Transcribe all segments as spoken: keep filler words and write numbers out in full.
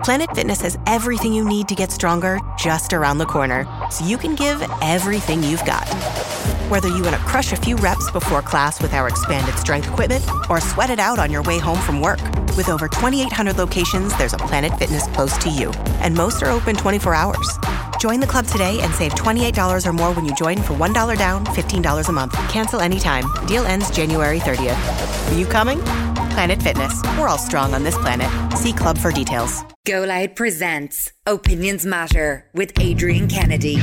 Planet Fitness has everything you need to get stronger just around the corner, so you can give everything you've got. Whether you want to crush a few reps before class with our expanded strength equipment or sweat it out on your way home from work. With over twenty-eight hundred locations, there's a Planet Fitness close to you. And most are open twenty-four hours. Join the club today and save twenty-eight dollars or more when you join for one dollar down, fifteen dollars a month. Cancel anytime. Deal ends January thirtieth. Are you coming? Planet Fitness. We're all strong on this planet. See club for details. Go Loud presents Opinions Matter with Adrian Kennedy.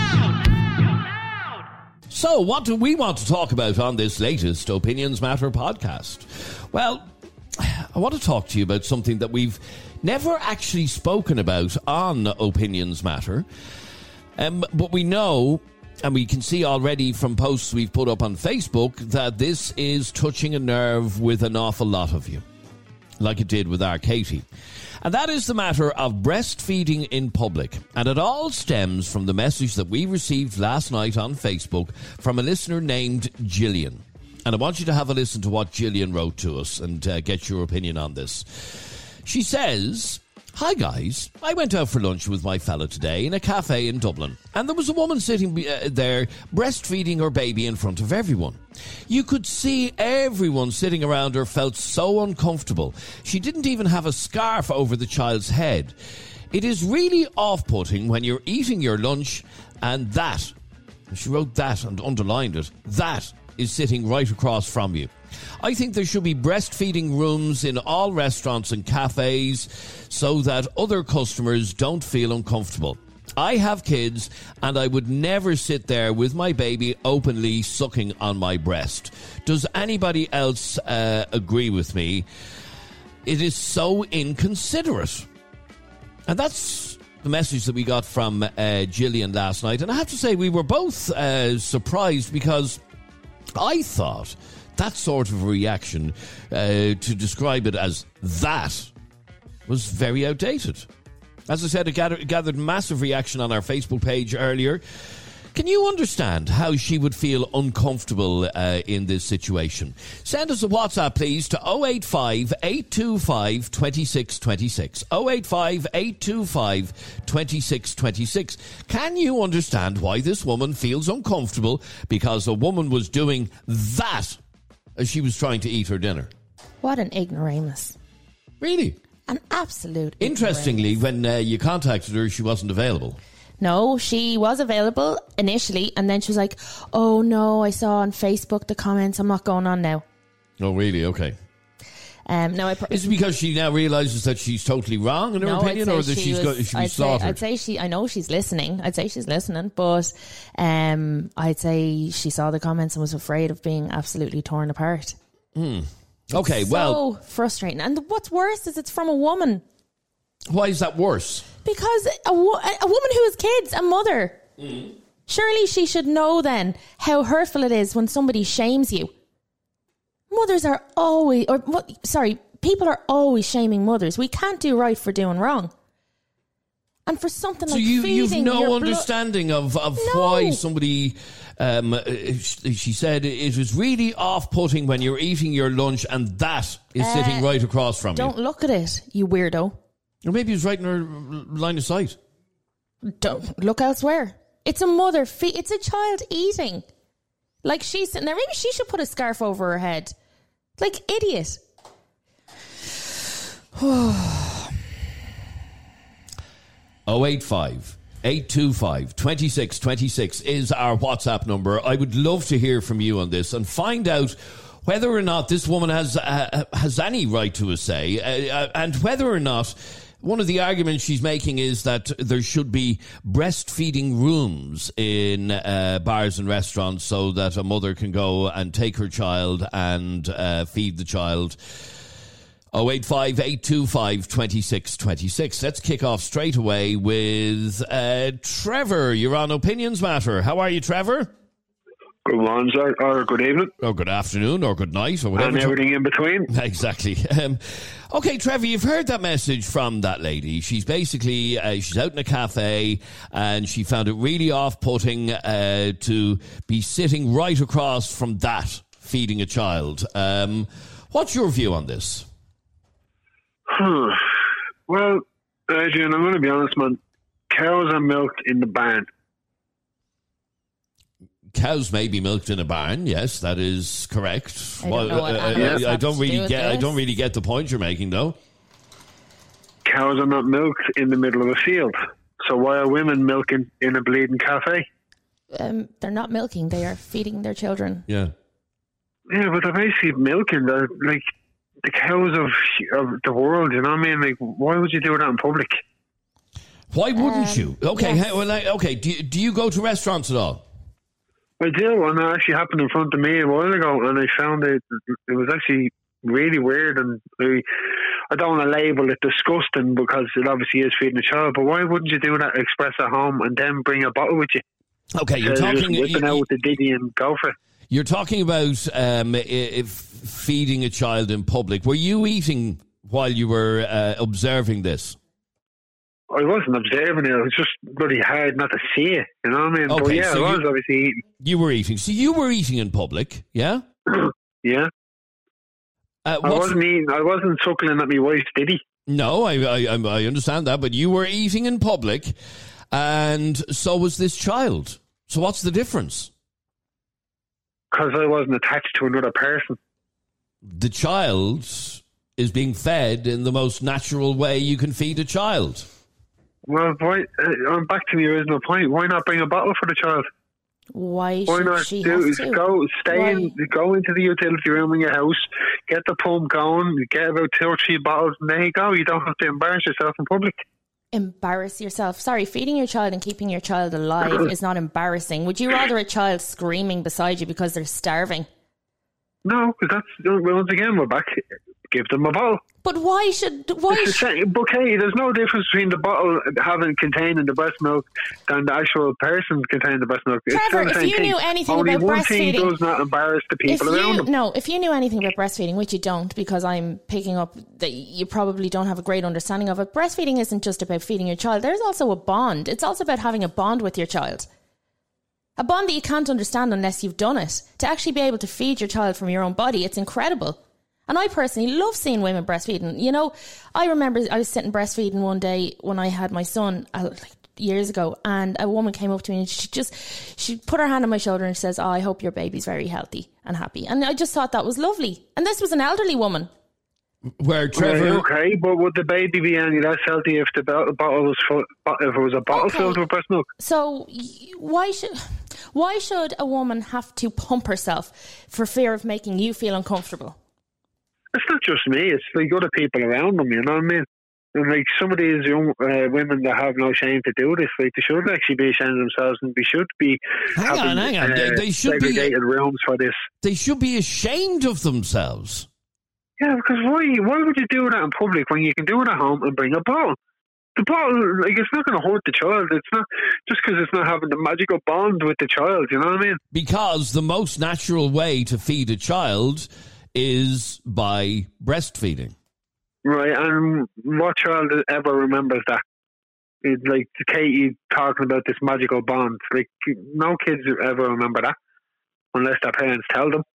So, what do we want to talk about on this latest Opinions Matter podcast? Well, I want to talk to you about something that we've never actually spoken about on Opinions Matter. Um, but we know, and we can see already from posts we've put up on Facebook, that this is touching a nerve with an awful lot of you, like it did with our Katie. And that is the matter of breastfeeding in public. And it all stems from the message that we received last night on Facebook from a listener named Gillian. And I want you to have a listen to what Gillian wrote to us and uh, get your opinion on this. She says, "Hi guys, I went out for lunch with my fella today in a cafe in Dublin, and there was a woman sitting uh, there breastfeeding her baby in front of everyone. You could see everyone sitting around her felt so uncomfortable. She didn't even have a scarf over the child's head. It is really off-putting when you're eating your lunch and that," and she wrote that and underlined it, "that is sitting right across from you. I think there should be breastfeeding rooms in all restaurants and cafes so that other customers don't feel uncomfortable. I have kids and I would never sit there with my baby openly sucking on my breast. Does anybody else uh, agree with me? It is so inconsiderate." And that's the message that we got from uh, Gillian last night. And I have to say, we were both uh, surprised, because I thought that sort of reaction, uh, to describe it as that, was very outdated. As I said, it gathered, gathered massive reaction on our Facebook page earlier. Can you understand how she would feel uncomfortable uh, in this situation? Send us a WhatsApp, please, to oh eight five, eight two five, two six two six. oh eight five, eight two five, two six two six. Can you understand why this woman feels uncomfortable because a woman was doing that as she was trying to eat her dinner? What an ignoramus. Really? An absolute Interestingly, ignoramus. when uh, you contacted her, she wasn't available. No, she was available initially, and then she was like, "Oh no, I saw on Facebook the comments, I'm not going on now." Oh, really? Okay. Um, no, I pr- Is it because she now realises that she's totally wrong in her no, opinion, or that she she's was, got, she was I'd slaughtered? Say, I'd say she, I know she's listening. I'd say she's listening, but um, I'd say she saw the comments and was afraid of being absolutely torn apart. Hmm. Okay, so well... So frustrating. And what's worse is it's from a woman. Why is that worse? Because a, wo- a woman who has kids, a mother, mm. surely she should know then how hurtful it is when somebody shames you. Mothers are always, or sorry, people are always shaming mothers. We can't do right for doing wrong. And for something so like you, feeding you've no your understanding blo- of, of no. why somebody... Um, she said it was really off-putting when you're eating your lunch and that is uh, sitting right across from don't you. Don't look at it, you weirdo. Or maybe he was right in her line of sight. Don't look elsewhere. It's a mother. Fe- it's a child eating. Like she's sitting there. Maybe she should put a scarf over her head. Like idiot. oh eight five, eight two five, two six two six is our WhatsApp number. I would love to hear from you on this and find out whether or not this woman has uh, has any right to a say, uh, and whether or not one of the arguments she's making is that there should be breastfeeding rooms in uh, bars and restaurants so that a mother can go and take her child and uh, feed the child. oh eight five, eight two five, two six two six. Let's kick off straight away with uh, Trevor. You're on Opinions Matter. How are you, Trevor? Good morning, sir, or good evening. Or good afternoon, or good night, or whatever. And everything in between. Exactly. Um, okay, Trevor, you've heard that message from that lady. She's basically, uh, she's out in a cafe, and she found it really off-putting uh, to be sitting right across from that, feeding a child. Um, what's your view on this? Well, Adrian, I'm going to be honest, man. Cows are milked in the barn. Cows may be milked in a barn. Yes, that is correct. I don't know what uh, animals I, I have don't to really do with get. I this. don't really get the point you're making, though. Cows are not milked in the middle of a field. So why are women milking in a bleeding cafe? Um, they're not milking; they are feeding their children. Yeah. Yeah, but they're basically milking the like the cows of of the world. You know what I mean? Like, why would you do that in public? Why wouldn't Um, you? Okay. yes. hey, well, I, okay. Do you, do you go to restaurants at all? I do, and it actually happened in front of me a while ago, and I found it. It was actually really weird, and I, I don't want to label it disgusting because it obviously is feeding a child. But why wouldn't you do that express at home and then bring a bottle with you? Okay, you're Instead of talking. just whipping you- out with the diggy and go for it. You're talking about um, if feeding a child in public. Were you eating while you were uh, observing this? I wasn't observing it. It was just bloody hard not to see it. You know what I mean? But Okay, yeah, so I was you- obviously eating. You were eating. So you were eating in public, yeah? Yeah, Uh, I what's- wasn't eating. I wasn't suckling at my wife's diddy. No, I, I I understand that, but you were eating in public, and so was this child. So what's the difference? Because I wasn't attached to another person. The child is being fed in the most natural way you can feed a child. Well, why? Uh, I'm back to the original point. Why not bring a bottle for the child? Why Why should not she do? have to? Go, stay Why? in, go into the utility room in your house, get the pump going, get about two or three bottles, and there you go. You don't have to embarrass yourself in public. Embarrass yourself. Sorry, feeding your child and keeping your child alive is not embarrassing. Would you rather a child screaming beside you because they're starving? No, because that's once again we're back. Give them a bottle. But why should why? It's the Sh- same, but okay, there's no difference between the bottle having containing the breast milk than the actual person containing the breast milk. It's Trevor, still the if same you thing. knew anything Only about one thing breastfeeding- does not embarrass the if people around you them. no, if you knew anything about breastfeeding, which you don't, because I'm picking up that you probably don't have a great understanding of it. Breastfeeding isn't just about feeding your child. There's also a bond. It's also about having a bond with your child. A bond that you can't understand unless you've done it. To actually be able to feed your child from your own body, it's incredible. And I personally love seeing women breastfeeding. You know, I remember I was sitting breastfeeding one day when I had my son uh, like years ago, and a woman came up to me and she just, she put her hand on my shoulder and says, oh, I hope your baby's very healthy and happy. And I just thought that was lovely. And this was an elderly woman. Where Trevor, Right, okay, but would the baby be any less healthy if the bo- bottle was full, if it was a bottle Okay. filled with breast milk? So y- why should, why should a woman have to pump herself for fear of making you feel uncomfortable? It's not just me, it's like other people around them, you know what I mean? And like some of these young uh, women that have no shame to do this, like they should actually be ashamed of themselves and they should be Hang having on, hang on. They- uh, they should be- segregated rooms for this. they should be ashamed of themselves. Yeah, because why why would you do that in public when you can do it at home and bring a bottle? The bottle, like, it's not going to hurt the child. It's not just because it's not having the magical bond with the child, you know what I mean? Because the most natural way to feed a child is by breastfeeding. Right, and what child ever remembers that? It's like Katie talking about this magical bond. Like, no kids ever remember that unless their parents tell them.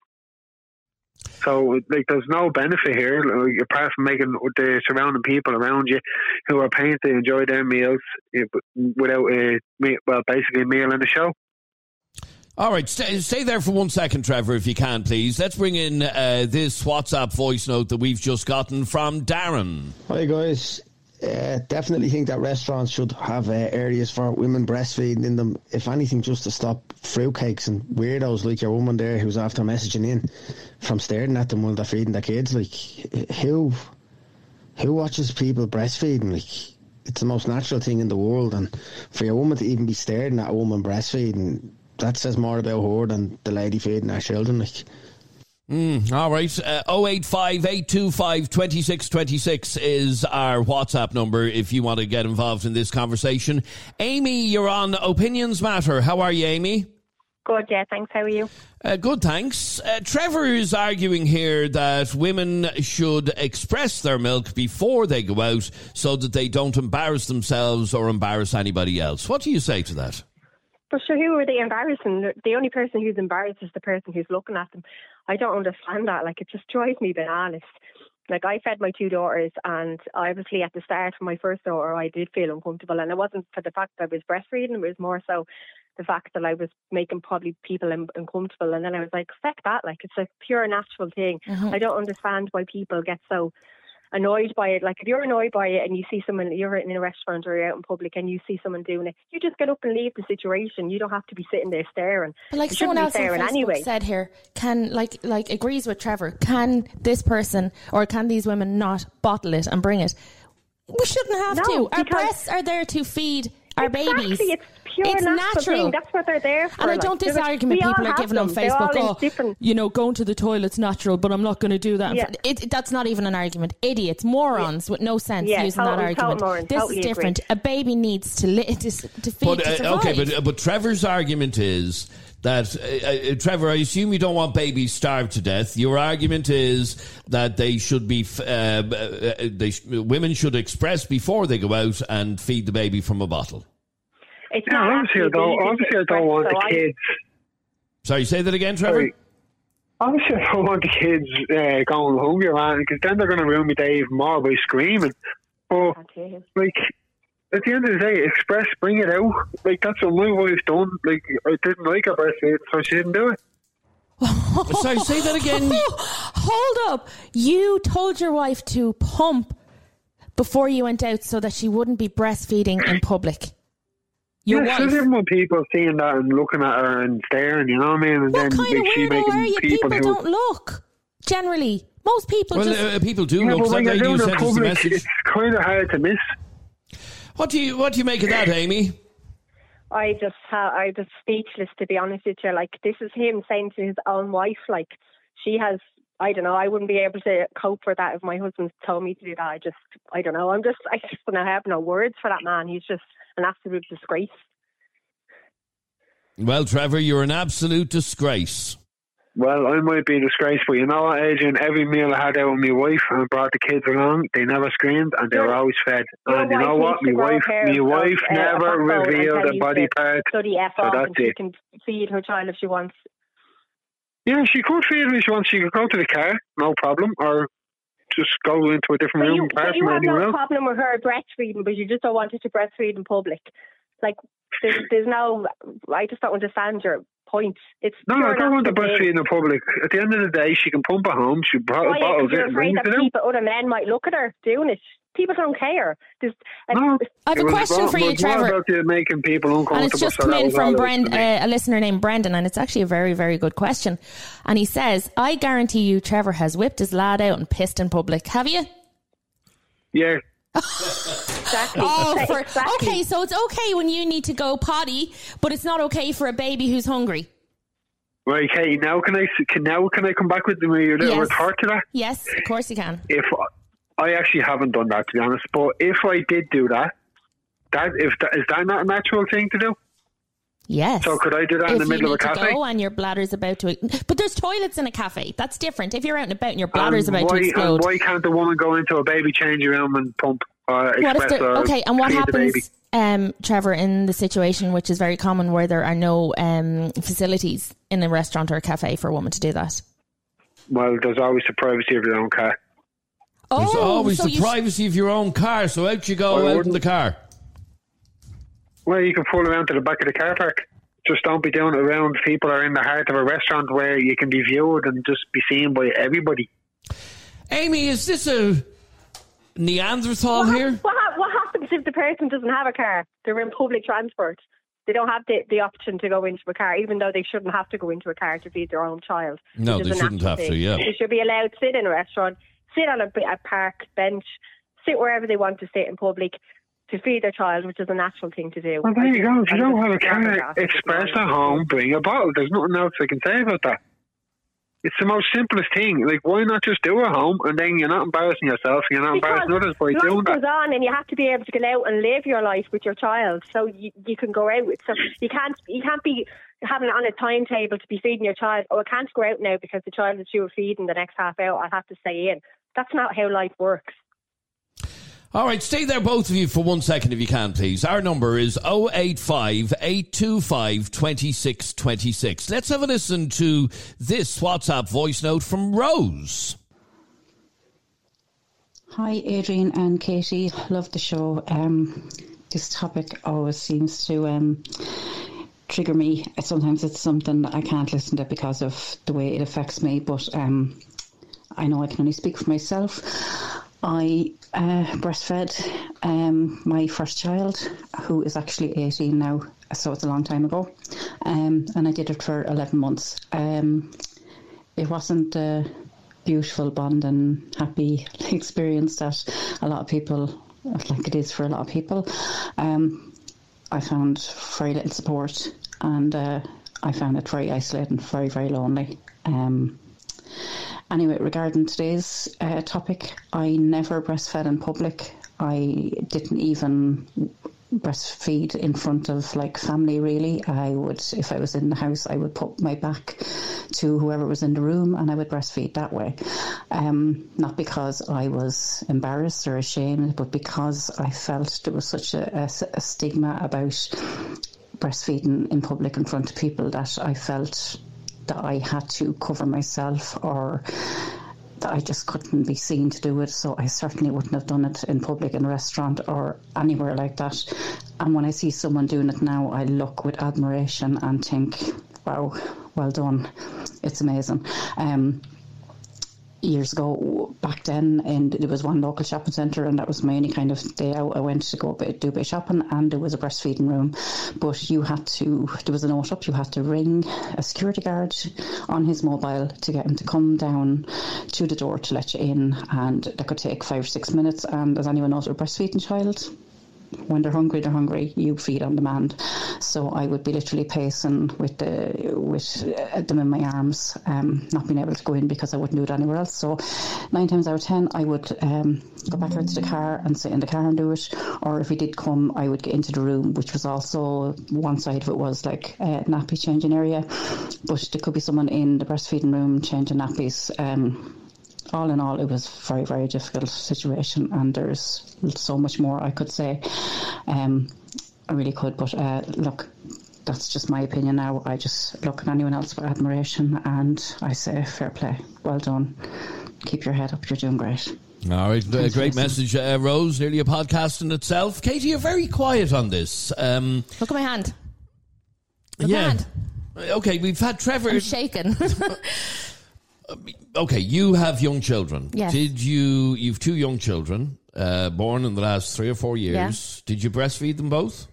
So, like, there's no benefit here, like, apart from making the surrounding people around you who are paying to enjoy their meals eh, without a, me- well, basically a meal and a show. All right, stay, stay there for one second, Trevor, if you can, please. Let's bring in uh, this WhatsApp voice note that we've just gotten from Darren. Hi guys, uh, definitely think that restaurants should have uh, areas for women breastfeeding in them, if anything just to stop fruitcakes and weirdos like your woman there who's after messaging in from staring at them while they're feeding their kids. Like, who who watches people breastfeeding? Like, it's the most natural thing in the world, and for your woman to even be staring at a woman breastfeeding, that says more about her than the lady feeding her children. Like, Mm, all right, uh, oh eight five, eight two five, two six two six is our WhatsApp number if you want to get involved in this conversation. Amy, you're on Opinions Matter. How are you, Amy? Good, yeah, thanks. How are you? Uh, good, thanks. Uh, Trevor is arguing here that women should express their milk before they go out so that they don't embarrass themselves or embarrass anybody else. What do you say to that? But sure, who are they embarrassing? The only person who's embarrassed is the person who's looking at them. I don't understand that. Like, it just drives me bananas. Like, I fed my two daughters, and obviously at the start for my first daughter, I did feel uncomfortable, and it wasn't for the fact that I was breastfeeding, it was more so the fact that I was making probably people un- uncomfortable. And then I was like, fuck that, like, it's a pure natural thing. Mm-hmm. I don't understand why people get so annoyed by it. Like, if you're annoyed by it and you see someone, you're in a restaurant or you're out in public and you see someone doing it, you just get up and leave the situation. You don't have to be sitting there staring. But like you someone else on staring Facebook anyway. said here, can like like agrees with Trevor. Can this person or can these women not bottle it and bring it? We shouldn't have No, to. Our because- breasts are there to feed our exactly, babies. It's pure It's natural. natural. Thing. That's what they're there for. And I like, don't they're- this argument we all people are have giving on them. They're all Facebook. in Oh, different- you know, going to the toilet's natural, but I'm not going to do that. Yeah. It, that's not even an argument. Idiots, morons with no sense Yeah, using total- that argument. total moron, this totally is different. agree. A baby needs to li- to, to feed But, to uh, survive. okay, but, uh, but Trevor's argument is that, uh, uh, Trevor, I assume you don't want babies starved to death. Your argument is that they should be, f- uh, uh, they sh- women should express before they go out and feed the baby from a bottle. It's Yeah, not obviously I actually don't, easy to obviously I express, don't want so the I- kids. Sorry, say that again, Trevor? Sorry. Obviously I don't want the kids uh, going hungry, man, because then they're going to ruin my day even more by screaming. But, Can't hear him. like, at the end of the day, express, bring it out. Like, that's what my wife's done. Like, I didn't like her breastfeed, so she didn't do it. Sorry, say that again. Hold up. You told your wife to pump before you went out so that she wouldn't be breastfeeding in public. Your yeah, so wife. didn't want people seeing that and looking at her and staring, you know what I mean? And What then kind like, of she weirdo making are you? people, People who, don't look. Generally. Most people Well, just... uh, people do Yeah, look. but when That you're lady who doing it sent us the public, message. it's kind of hard to miss. What do you What do you make of that, Amy? I just, ha- I just speechless, to be honest with you. Like, this is him saying to his own wife, like, she has, I don't know, I wouldn't be able to cope with that if my husband told me to do that. I just, I don't know. I'm just, I just don't have no words for that man. He's just an absolute disgrace. Well, Trevor, you're an absolute disgrace. Well, I might be a disgrace, but you know what, Adrian? Every meal I had out with my wife and brought the kids along, they never screamed and they were always fed. Your And you know wife what? needs My to grow wife, a pair my of- wife of, uh, never a backbone and revealed tell a you body to part. Study F So off that's and she it. can feed her child if she wants. Yeah, she could feed me if she wants. She could go to the car, no problem, or just go into a different But room you, apart but you from have anyone no else. problem with her breastfeeding, but you just don't want her to breastfeed in public. Like, there's, there's no, I just don't understand your point. It's No, pure I don't want the natural breastfeeding thing. in public. At the end of the day, she can pump at home. She brought Why? bottles Because you're in and afraid brings that it out. people, other men might look at her doing it. People don't care. There's, like, No, I have it a was question wrong. for you, It was more Trevor. about you making people uncomfortable. And it's just so come that in was all from it was Brand, for me. uh, a listener named Brendan, and it's actually a very, very good question. And he says, I guarantee you Trevor has whipped his lad out and pissed in public. Have you? Yeah. exactly. Oh, for, exactly. okay, so it's okay when you need to go potty, but it's not okay for a baby who's hungry. Right, Katie, now can I, can, now can I come back with my little Yes. retort to that? Yes, of course you can. If I actually haven't done that, to be honest, but if I did do that, that if that, is that not a natural thing to do? Yes. So could I do that in if the middle you of a need to cafe? go and your bladder's about to... But there's toilets in a cafe. That's different. If you're out and about and your bladder's And about why, to explode. And why can't the woman go into a baby changing room and pump or What if express there, or okay, and what feed the baby? happens, um, Trevor, in the situation which is very common where there are no um, facilities in a restaurant or a cafe for a woman to do that? Well, there's always the privacy of your own car. There's Oh, always so the you privacy of your own car, so out you go I out in wouldn't- the car. Well, you can pull around to the back of the car park. Just don't be doing it around people are in the heart of a restaurant where you can be viewed and just be seen by everybody. Amy, is this a Neanderthal What, here? hap- what, hap- what happens if the person doesn't have a car? They're in public transport. They don't have the, the option to go into a car, even though they shouldn't have to go into a car to feed their own child. No, which is they a shouldn't natural have to, thing. yeah. They should be allowed to sit in a restaurant, sit on a, a park bench, sit wherever they want to sit in public to feed their child, which is a natural thing to do. Well, there you go. If you I'm don't just have a glad car, that that's express not- at home, bring a bottle. There's nothing else I can say about that. It's the most simplest thing. Like, why not just do it at home and then you're not embarrassing yourself, you're not Because embarrassing others by life doing goes that. on, and you have to be able to get out and live your life with your child, so you, you can go out. So you can't you can't be having it on a timetable to be feeding your child. Oh, I can't go out now because the child that you were feeding the next half hour, I'll have to stay in. That's not how life works. All right, stay there, both of you, for one second, if you can, please. Our number is oh eight five, eight two five, two six two six. Let's have a listen to this WhatsApp voice note from Rose. Hi, Adrian and Katie. Love the show. Um, this topic always seems to um, trigger me. Sometimes it's something I can't listen to because of the way it affects me, but um, I know I can only speak for myself. I uh, breastfed um, my first child, who is actually eighteen now, so it's a long time ago, um, and I did it for eleven months. Um, it wasn't a beautiful, bonding, happy experience that a lot of people, like it is for a lot of people. Um, I found very little support, and uh, I found it very isolating, very, very lonely. Um, Anyway, regarding today's uh, topic, I never breastfed in public. I didn't even breastfeed in front of like family, really. I would, if I was in the house, I would put my back to whoever was in the room and I would breastfeed that way. Um, not because I was embarrassed or ashamed, but because I felt there was such a, a, a stigma about breastfeeding in public in front of people that I felt that I had to cover myself, or that I just couldn't be seen to do it. So I certainly wouldn't have done it in public, in a restaurant or anywhere like that. And when I see someone doing it now, I look with admiration and think, wow, well done. It's amazing. Um, years ago, back then, and there was one local shopping centre, and that was my only kind of day out. I went to go do a bit of shopping, and there was a breastfeeding room, but you had to, there was a note up, you had to ring a security guard on his mobile to get him to come down to the door to let you in, and that could take five or six minutes. And as anyone knows, with a breastfeeding child, when they're hungry, they're hungry. You feed on demand. So I would be literally pacing with the with them in my arms, um, not being able to go in because I wouldn't do it anywhere else. So nine times out of ten, I would um, go back out to the car and sit in the car and do it. Or if he did come, I would get into the room, which was also, one side of it was like a nappy changing area, but there could be someone in the breastfeeding room changing nappies. Um, all in all, it was a very, very difficult situation, and there's so much more I could say. Um, I really could, but uh, look, that's just my opinion now. I just look at anyone else with admiration, and I say, fair play, well done. Keep your head up, you're doing great. All right, a great message, uh, Rose. Nearly a podcast in itself. Katie, you're very quiet on this. Um, Look at my hand. Look yeah. at my hand. Okay, we've had Trevor. I'm shaking. Okay, you have young children. Yes. Did you? You've two young children, uh, born in the last three or four years. Yeah. Did you breastfeed them both?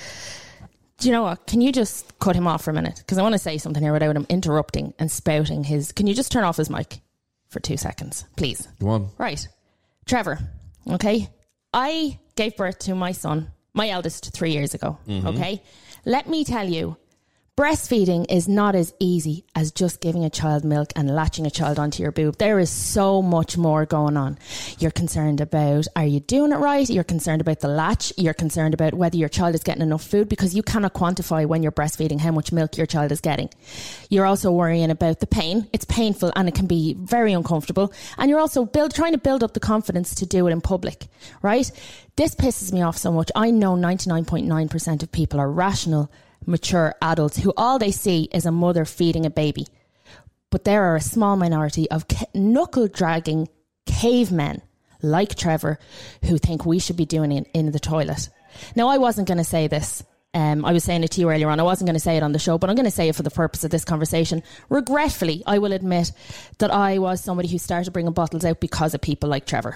Do you know what? Can you just cut him off for a minute? Because I want to say something here without him interrupting and spouting his... Can you just turn off his mic for two seconds, please? Go on. Right. Trevor, okay? I gave birth to my son, my eldest, three years ago, mm-hmm. okay? Let me tell you, breastfeeding is not as easy as just giving a child milk and latching a child onto your boob. There is so much more going on. You're concerned about, are you doing it right? You're concerned about the latch. You're concerned about whether your child is getting enough food, because you cannot quantify when you're breastfeeding how much milk your child is getting. You're also worrying about the pain. It's painful and it can be very uncomfortable. And you're also build, trying to build up the confidence to do it in public, right? This pisses me off so much. I know ninety-nine point nine percent of people are rational, mature adults who all they see is a mother feeding a baby. But there are a small minority of knuckle-dragging cavemen like Trevor who think we should be doing it in the toilet. Now, I wasn't going to say this. Um, I was saying it to you earlier on. I wasn't going to say it on the show, but I'm going to say it for the purpose of this conversation. Regretfully, I will admit that I was somebody who started bringing bottles out because of people like Trevor.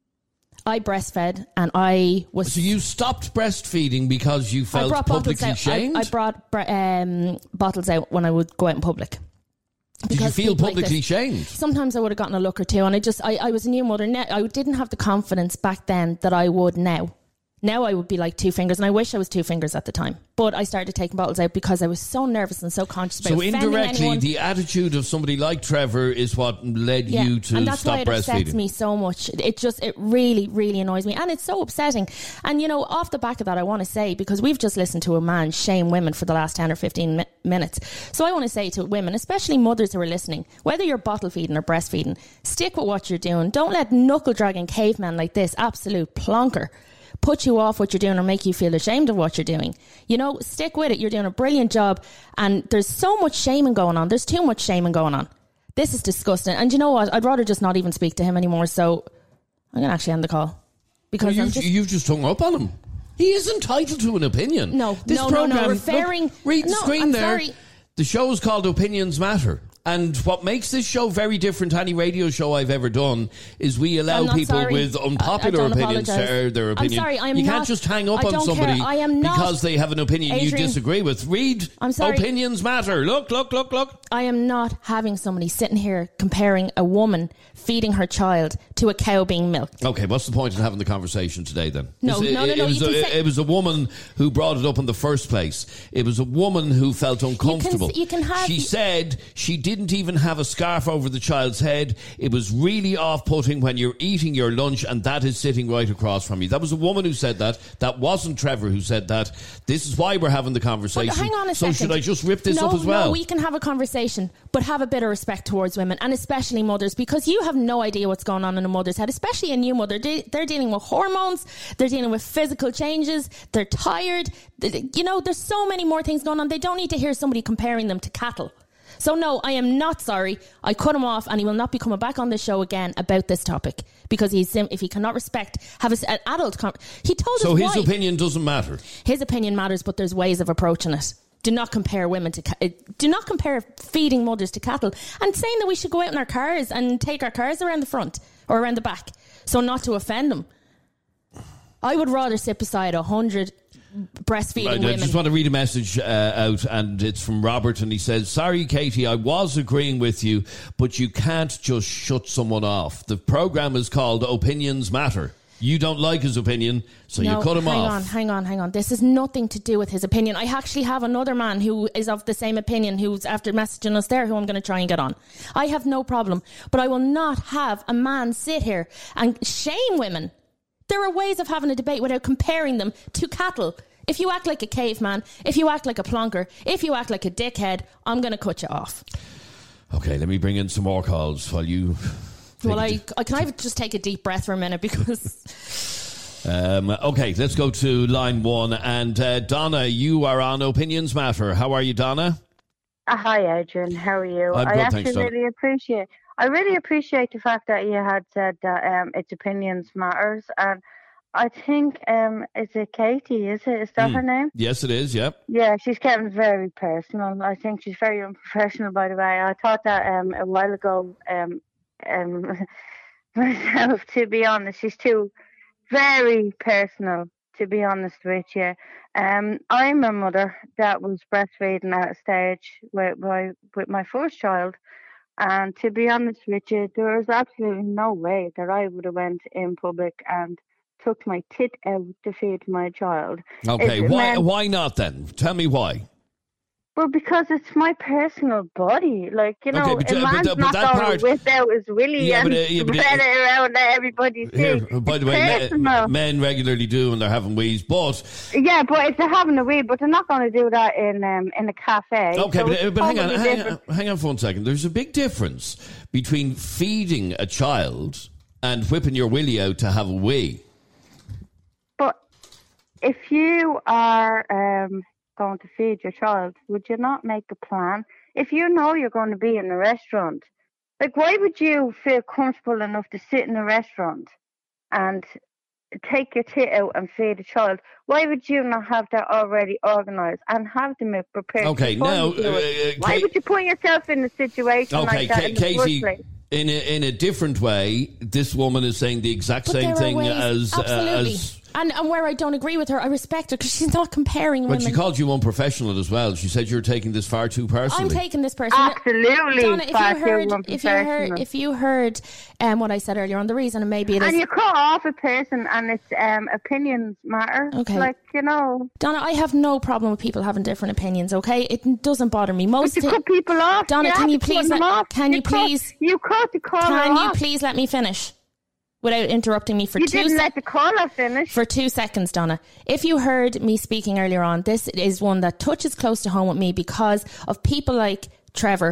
I breastfed and I was... So you stopped breastfeeding because you felt publicly shamed? I, I brought um, bottles out when I would go out in public. Did you feel publicly like shamed? Sometimes I would have gotten a look or two, and I just, I, I was a new mother. Now, I didn't have the confidence back then that I would now. Now I would be like two fingers, and I wish I was two fingers at the time. But I started taking bottles out because I was so nervous and so conscious about so offending indirectly, anyone. The attitude of somebody like Trevor is what led yeah. you to and that's stop why it breastfeeding. upsets me so much. It just, it really, really annoys me, and it's so upsetting. And you know, off the back of that, I want to say, because we've just listened to a man shame women for the last ten or fifteen mi- minutes. So I want to say to women, especially mothers who are listening, whether you're bottle feeding or breastfeeding, stick with what you're doing. Don't let knuckle dragging cavemen like this, absolute plonker, put you off what you're doing or make you feel ashamed of what you're doing. You know, stick with it. You're doing a brilliant job, and there's so much shaming going on. There's too much shaming going on. This is disgusting. And you know what? I'd rather just not even speak to him anymore. So I'm going to actually end the call. Because well, I'm you've, just... you've just hung up on him. He is entitled to an opinion. No, this no, program, no, no. Referring... Look, read the no, screen I'm there. Sorry. The show is called Opinions Matter. And what makes this show very different to any radio show I've ever done is we allow people sorry. with unpopular opinions to air their opinion. I'm sorry, I'm you can't not, just hang up I on don't somebody care. I am not, because they have an opinion Adrian, you disagree with. Read I'm sorry. Opinions Matter. Look, look, look, look. I am not having somebody sitting here comparing a woman feeding her child to a cow being milked. Okay, what's the point in having the conversation today then? No, it, no, no, it, no. It was, you a, can say, it was a woman who brought it up in the first place. It was a woman who felt uncomfortable. You can, you can have, she said she didn't even have a scarf over the child's head. It was really off-putting when you're eating your lunch and that is sitting right across from you. That was a woman who said that. That wasn't Trevor who said that. This is why we're having the conversation. But hang on a so second. should I just rip this no, up as well? No, we can have a conversation, but have a bit of respect towards women and especially mothers, because you have no idea what's going on in a mother's head, especially a new mother. They, they're dealing with hormones, they're dealing with physical changes, they're tired. You know, there's so many more things going on. They don't need to hear somebody comparing them to cattle. So no, I am not sorry. I cut him off and he will not be coming back on the show again about this topic because he's if he cannot respect, have a, an adult... Con- he told so his his wife, opinion doesn't matter? His opinion matters, but there's ways of approaching it. Do not compare women to... Ca- do not compare feeding mothers to cattle. And saying that we should go out in our cars and take our cars around the front or around the back so not to offend them. I would rather sit beside a hundred... breastfeeding right, women. I just want to read a message uh, out, and it's from Robert, and he says, sorry Katie, I was agreeing with you, but you can't just shut someone off. The programme is called Opinions Matter. You don't like his opinion, so no, you cut him hang off. on, hang on, hang on. This has nothing to do with his opinion. I actually have another man who is of the same opinion, who's after messaging us there, who I'm going to try and get on. I have no problem, but I will not have a man sit here and shame women. There are ways of having a debate without comparing them to cattle. If you act like a caveman, if you act like a plonker, if you act like a dickhead, I'm going to cut you off. Okay, let me bring in some more calls while you... Well, I, I can I just take a deep breath for a minute because... um, okay, let's go to line one. And uh, Donna, you are on Opinions Matter. How are you, Donna? Uh, hi, Adrian. How are you? I'm I good, actually thanks, Donna. really appreciate I really appreciate the fact that you had said that um, its opinions matters, and I think um, is it Katie? Is it? Is that Mm. her name? Yes, it is. Yep. Yeah, she's getting very personal. I think she's very unprofessional. By the way, I thought that um, a while ago. Um, um, myself, to be honest, she's too very personal. To be honest with you, um, I'm a mother that was breastfeeding at a stage with my with my first child. And to be honest with you, there is absolutely no way that I would have went in public and took my tit out to feed my child. Okay, It why meant- why not then? Tell me why. Well, because it's my personal body. Like, you know, Okay, but, a uh, but man's that- but not that going part- to whip out his willy Yeah, and but, uh, yeah, but, uh, spread it around let everybody see. Here, by the It's way, personal. men, men regularly do when they're having wheeze, but... Yeah, but if they're having a wee, but they're not going to do that in um, in a cafe. Okay, So but, it's but hang on, totally hang, different. on, hang on for one second. There's a big difference between feeding a child and whipping your willy out to have a wee. But if you are um, going to feed your child, would you not make a plan? If you know you're going to be in a restaurant, like, why would you feel comfortable enough to sit in a restaurant and take your tit out and feed a child? Why would you not have that already organised and have them prepared? Okay, before now, you do it? uh, why Kate- would you put yourself in a situation Okay, like that Ka- in the Katie, first place? in a, in a different way, this woman is saying the exact But same there are thing ways- as... Uh, absolutely. as and, and where I don't agree with her, I respect her because she's not comparing but women. she called you unprofessional as well. She said you're taking this far too I'm personally. taking this person. Absolutely, Donna, if you far too heard, if you heard, unprofessional. if you heard, um, what I said earlier on, the reason, and maybe it is. And you cut off a person and its um, opinions matter. Okay. Like, you know. Donna, I have no problem with people having different opinions. Okay, it doesn't bother me. Most But you thi- cut people off. Donna, You can have you to please cut them let- off. can you cut- please- You cut the caller Can you off. please let me finish without interrupting me for You two didn't se- let the caller finish. for two seconds, Donna? If you heard me speaking earlier on, this is one that touches close to home with me because of people like Trevor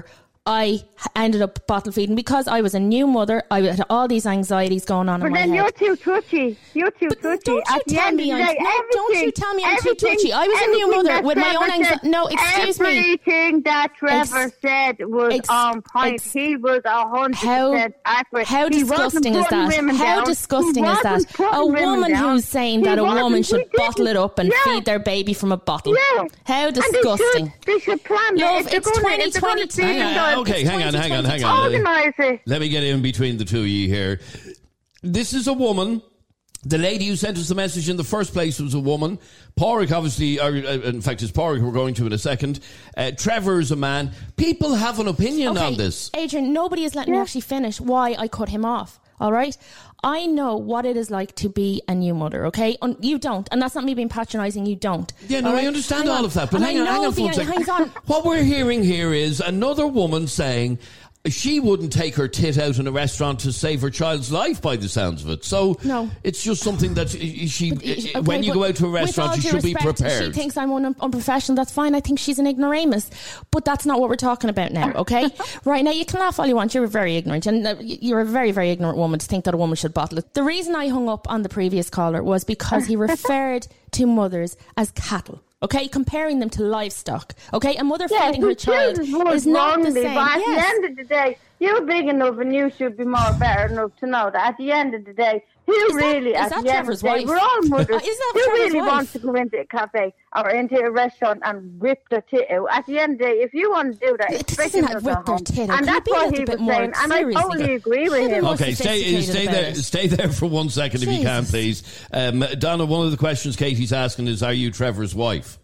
I ended up bottle feeding because I was a new mother. I had all these anxieties going on but in my head. But then you're too touchy. You're too but touchy. Don't you, At tell me, I'm, day, no, don't you tell me I'm too touchy. I was a new mother with my own anxiety. No, excuse everything me. Everything that Trevor ex- said was ex- on point. ex- he was one hundred percent accurate. How disgusting is that? How down. disgusting is that? A woman who's saying he that a woman should bottle it up and yeah. feed their baby from a bottle. Yeah. How disgusting. They should, they should plan Love, it. it's twenty twenty-two. Okay, hang on, hang on, hang on. Organise it. Let me get in between the two of you here. This is a woman. The lady who sent us the message in the first place was a woman. Pádraig, obviously, or, uh, in fact, it's Pádraig we're going to in a second. Uh, Trevor's a man. People have an opinion okay, on this. Adrian, nobody is letting yeah. me actually finish why I cut him off. All right? I know what it is like to be a new mother, okay? And you don't. And that's not me being patronising. You don't. Yeah, no, right? I understand hang all on. of that. But and hang on, hang on for a second. On. What we're hearing here is another woman saying she wouldn't take her tit out in a restaurant to save her child's life, by the sounds of it. So no. it's just something that she, but, okay, when you go out to a restaurant, you should respect, be prepared. She thinks I'm un- unprofessional. That's fine. I think she's an ignoramus. But that's not what we're talking about now, okay? Right now, you can laugh all you want. You're very ignorant. And you're a very, very ignorant woman to think that a woman should bottle it. The reason I hung up on the previous caller was because he referred to mothers as cattle. Okay, comparing them to livestock. Okay, a mother yeah, feeding her child is not the same. But at yes. the end of the day, you're big enough and you should be more better enough to know that at the end of the day, who is really, that, at the end of the day, wife? we're all mothers. is that who Trevor's really wife? wants to go into a cafe or into a restaurant and rip their tit out? At the end of the day, if you want to do that, it expect doesn't them to rip go their home. tit out. And Can that's you be a what he little was bit more saying, and I seriously? totally agree with him. Okay, stay, stay there, it. stay there for one second if Jesus. you can, please. Um, Donna, one of the questions Katie's asking is, are you Trevor's wife?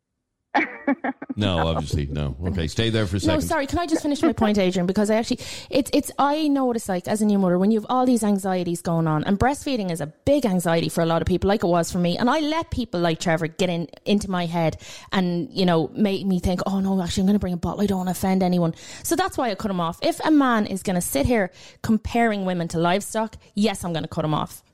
No, obviously, no. Okay, stay there for a second. No, sorry, can I just finish my point, Adrian? Because I actually, it's, it's, I know what it's like as a new mother when you have all these anxieties going on, and breastfeeding is a big anxiety for a lot of people, like it was for me. And I let people like Trevor get in into my head and, you know, make me think, oh no, actually, I'm going to bring a bottle. I don't want to offend anyone. So that's why I cut him off. If a man is going to sit here comparing women to livestock, yes, I'm going to cut him off.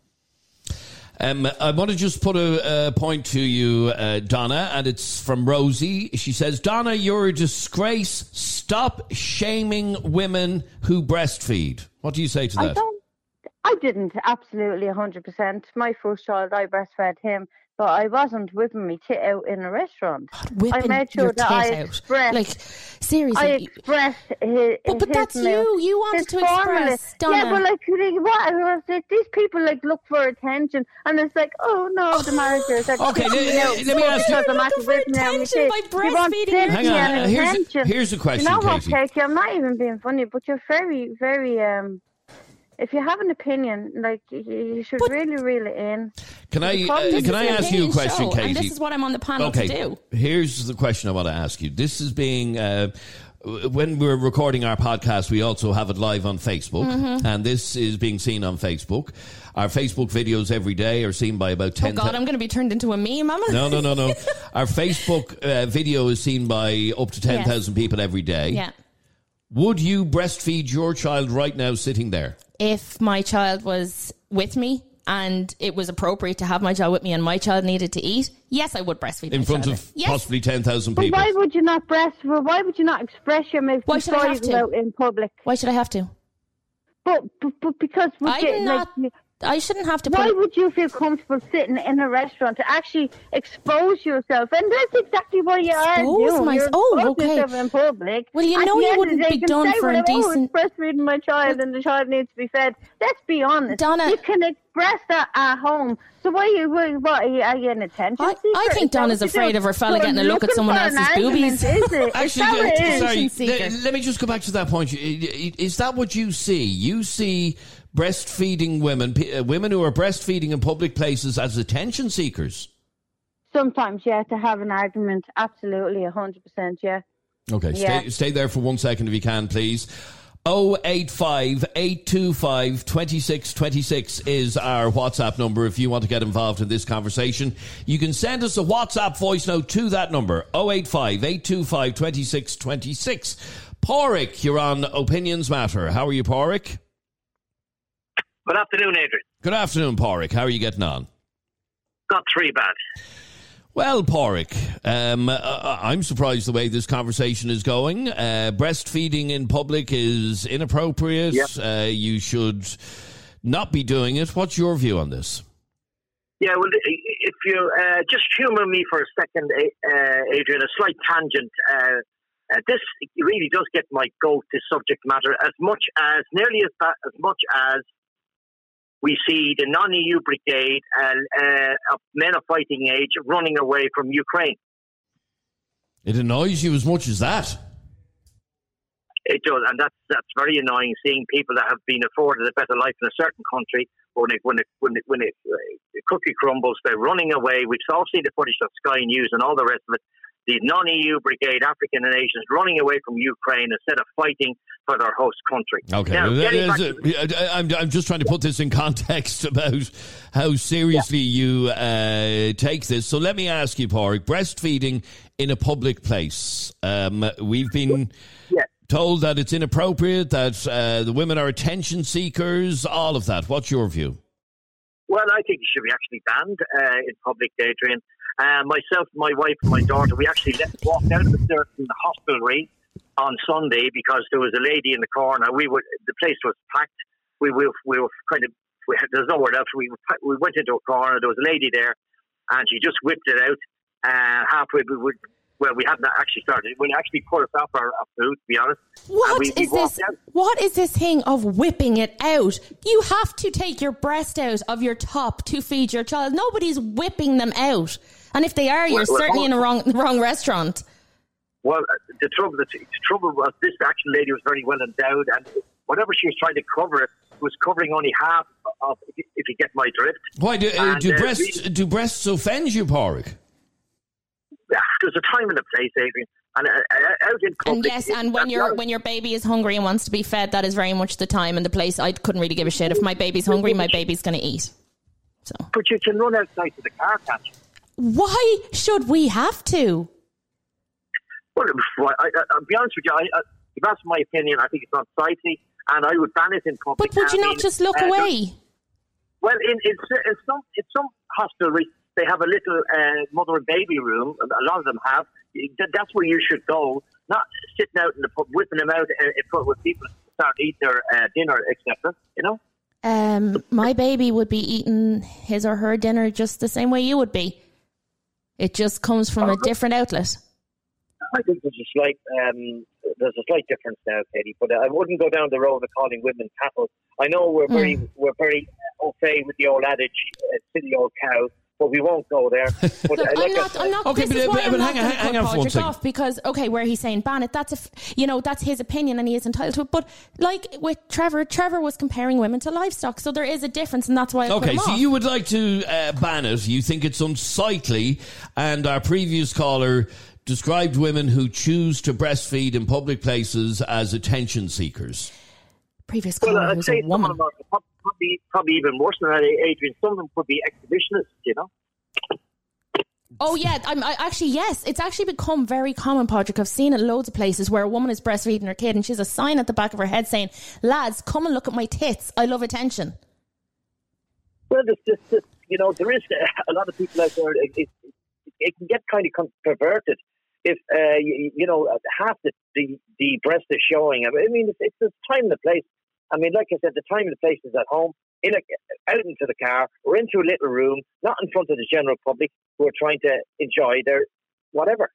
Um, I want to just put a, a point to you, uh, Donna, and it's from Rosie. She says, Donna, you're a disgrace. Stop shaming women who breastfeed. What do you say to that? I don't, I didn't, absolutely one hundred percent. My first child, I breastfed him, but I wasn't whipping my tit out in a restaurant. Whipping I made sure your that tit I out. expressed... Like, seriously. I expressed his, But, but his that's milk, you. You wanted his to formula. express, Donna. Yeah, but like, what? I was like, these people like look for attention, and it's like, oh no, the manager is like, Okay, let, let me ask you. You're looking for attention by breastfeeding. Hang on, here's, here's a question, you know what, Katie. Katie? I'm not even being funny, but you're very, very. um If you have an opinion, like you, you should but really reel it in. Can I uh, can I ask you a question, show, Katie? And this is what I'm on the panel okay, to do. Here's the question I want to ask you. This is being uh, when we're recording our podcast, we also have it live on Facebook, mm-hmm. and this is being seen on Facebook. Our Facebook videos every day are seen by about ten. Oh God, I'm going to be turned into a meme, Mama. No, no, no, no. Our Facebook uh, video is seen by up to ten thousand yes. people every day. Yeah. Would you breastfeed your child right now, sitting there? If my child was with me and it was appropriate to have my child with me and my child needed to eat, yes, I would breastfeed in my front child. of yes. possibly ten thousand but people. Why would you not breast? Well, why would you not express your milk why should I have to? out in public? Why should I have to? But but, but because we I'm get, not. Like, I shouldn't have to. Why put would you feel comfortable sitting in a restaurant to actually expose yourself? And that's exactly what you are doing. My, You're oh, exposing okay. yourself in public. Well, you know you wouldn't be done for well, indecent. Oh, it's breastfeeding my child, and the child needs to be fed. Let's be honest. Donna, you can express that at home. So why you why, what, are you, are you an attention I, seeker? I think Donna's afraid of her fella so getting a look at someone else's boobies. Is it? Actually, is sorry, let, let me just go back to that point. Is that what you see? You see breastfeeding women, women who are breastfeeding in public places as attention seekers? Sometimes, yeah, to have an argument. Absolutely, one hundred percent, yeah. Okay, yeah. stay, stay there for one second if you can, please. oh eight five, eight two five, two six two six is our WhatsApp number if you want to get involved in this conversation. You can send us a WhatsApp voice note to that number, oh eight five, eight two five, two six two six. Pádraig, you're on Opinions Matter. How are you, Pádraig? Good afternoon, Adrian. Good afternoon, Pádraig. How are you getting on? Not three bad. Well, Pádraig, um, uh, I'm surprised the way this conversation is going. Uh, breastfeeding in public is inappropriate. Yep. Uh, you should not be doing it. What's your view on this? Yeah, well, if you uh, just humour me for a second, uh, Adrian, a slight tangent. Uh, uh, this really does get my goat, this subject matter, as much as, nearly as, as much as we see the non-E U brigade uh, uh, of men of fighting age running away from Ukraine. It annoys you as much as that? It does, and that's that's very annoying, seeing people that have been afforded a better life in a certain country, when it, when it, when it, when it, uh, the cookie crumbles, they're running away. We've all seen the footage of Sky News and all the rest of it. The non-E U brigade, African and Asians, running away from Ukraine instead of fighting for their host country. Okay, now, well, to- I'm, I'm just trying to put this in context about how seriously yeah. you uh, take this. So let me ask you, Pádraig, breastfeeding in a public place. Um, we've been yeah. told that it's inappropriate, that uh, the women are attention seekers, all of that. What's your view? Well, I think it should be actually banned uh, in public, Adrian. Uh, myself, my wife, and my daughter, we actually left, walked out of the certain hostelry on Sunday because there was a lady in the corner. We were the place was packed. We we, we were kind of we had, there's nowhere else. We we went into a corner. There was a lady there, and she just whipped it out. Uh, halfway, we would. Well, we hadn't actually started. We actually put us off our, our food, to be honest. What we, we is this? out. What is this thing of whipping it out? You have to take your breast out of your top to feed your child. Nobody's whipping them out. And if they are, you're well, certainly well, in the wrong the wrong restaurant. Well, the trouble the, the trouble was this actual lady was very well endowed, and whatever she was trying to cover it was covering only half of. If you get my drift. Why do uh, and, do uh, breasts really, do breasts offend you, Pádraig? There's a time and a place, Adrian, and uh, out in public. And yes, and when your when your baby is hungry and wants to be fed, that is very much the time and the place. I couldn't really give a shit. If my baby's hungry, my baby's going to eat. So, but you can run outside to the car, can't you? Why should we have to? Well, I, I, I'll be honest with you. I, I, if that's my opinion, I think it's not sightly, and I would ban it in public. But would you I not mean, just look uh, away? Well, in, in, in some in some hostelries, they have a little uh, mother and baby room. A lot of them have. That's where you should go, not sitting out in the pub, whipping them out in front with people to start eating their uh, dinner, et cetera. You know. Um, my baby would be eating his or her dinner just the same way you would be. It just comes from a different outlet. I think there's a slight um, there's a slight difference now, Katie. But I wouldn't go down the road of calling women cattle. I know we're very mm. we're very au fait with the old adage, uh, silly old cow. But we won't go there. But Look, I like I'm not. I'm not. Okay, this but, is why but, I'm but not hang on, hang on for one second. off because okay, where he's saying ban it, that's a, f- you know, that's his opinion and he is entitled to it. But like with Trevor, Trevor was comparing women to livestock, so there is a difference, and that's why. I Okay, put him so off. you would like to uh, ban it. You think it's unsightly, and our previous caller described women who choose to breastfeed in public places as attention seekers. Previous caller well, I'd was say a woman. Some of them are probably, probably even worse than that, Adrian. Some of them could be exhibitionists, you know. Oh yeah, I'm I, actually yes. It's actually become very common, Pádraig. I've seen it loads of places where a woman is breastfeeding her kid and she has a sign at the back of her head saying, "Lads, come and look at my tits. I love attention." Well, there's just, just you know, there is a lot of people out there. It, it, it can get kind of perverted if uh, you, you know half the, the the breast is showing. I mean, it's, it's the time and the place. I mean, like I said, the time and the place is at home. In a, out into the car or into a little room, not in front of the general public who are trying to enjoy their whatever.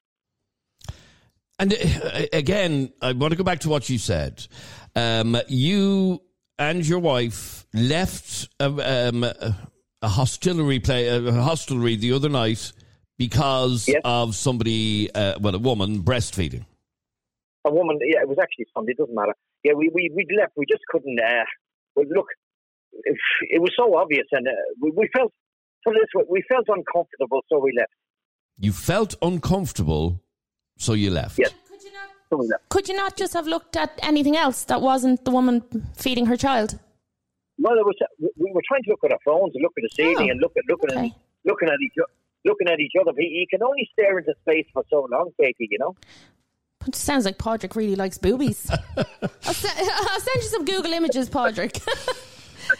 And uh, again, I want to go back to what you said. Um, you and your wife left a, um, a hostelry play, a hostelry the other night because yes. of somebody, uh, well, a woman breastfeeding. A woman, yeah, it was actually Sunday. It doesn't matter. Yeah, we we we left. We just couldn't. Uh, well, look. It, it was so obvious, and uh, we, we felt put it this way, we felt uncomfortable, so we left. You felt uncomfortable, so you left. Yes. Could you not? So we left. Could you not just have looked at anything else that wasn't the woman feeding her child? Well, it was. We were trying to look at our phones and look at the ceiling oh, and look at looking okay. at looking at each looking at each other. You can only stare into space for so long, Katie. You know. It sounds like Pádraig really likes boobies. I'll, se- I'll send you some Google images, Pádraig.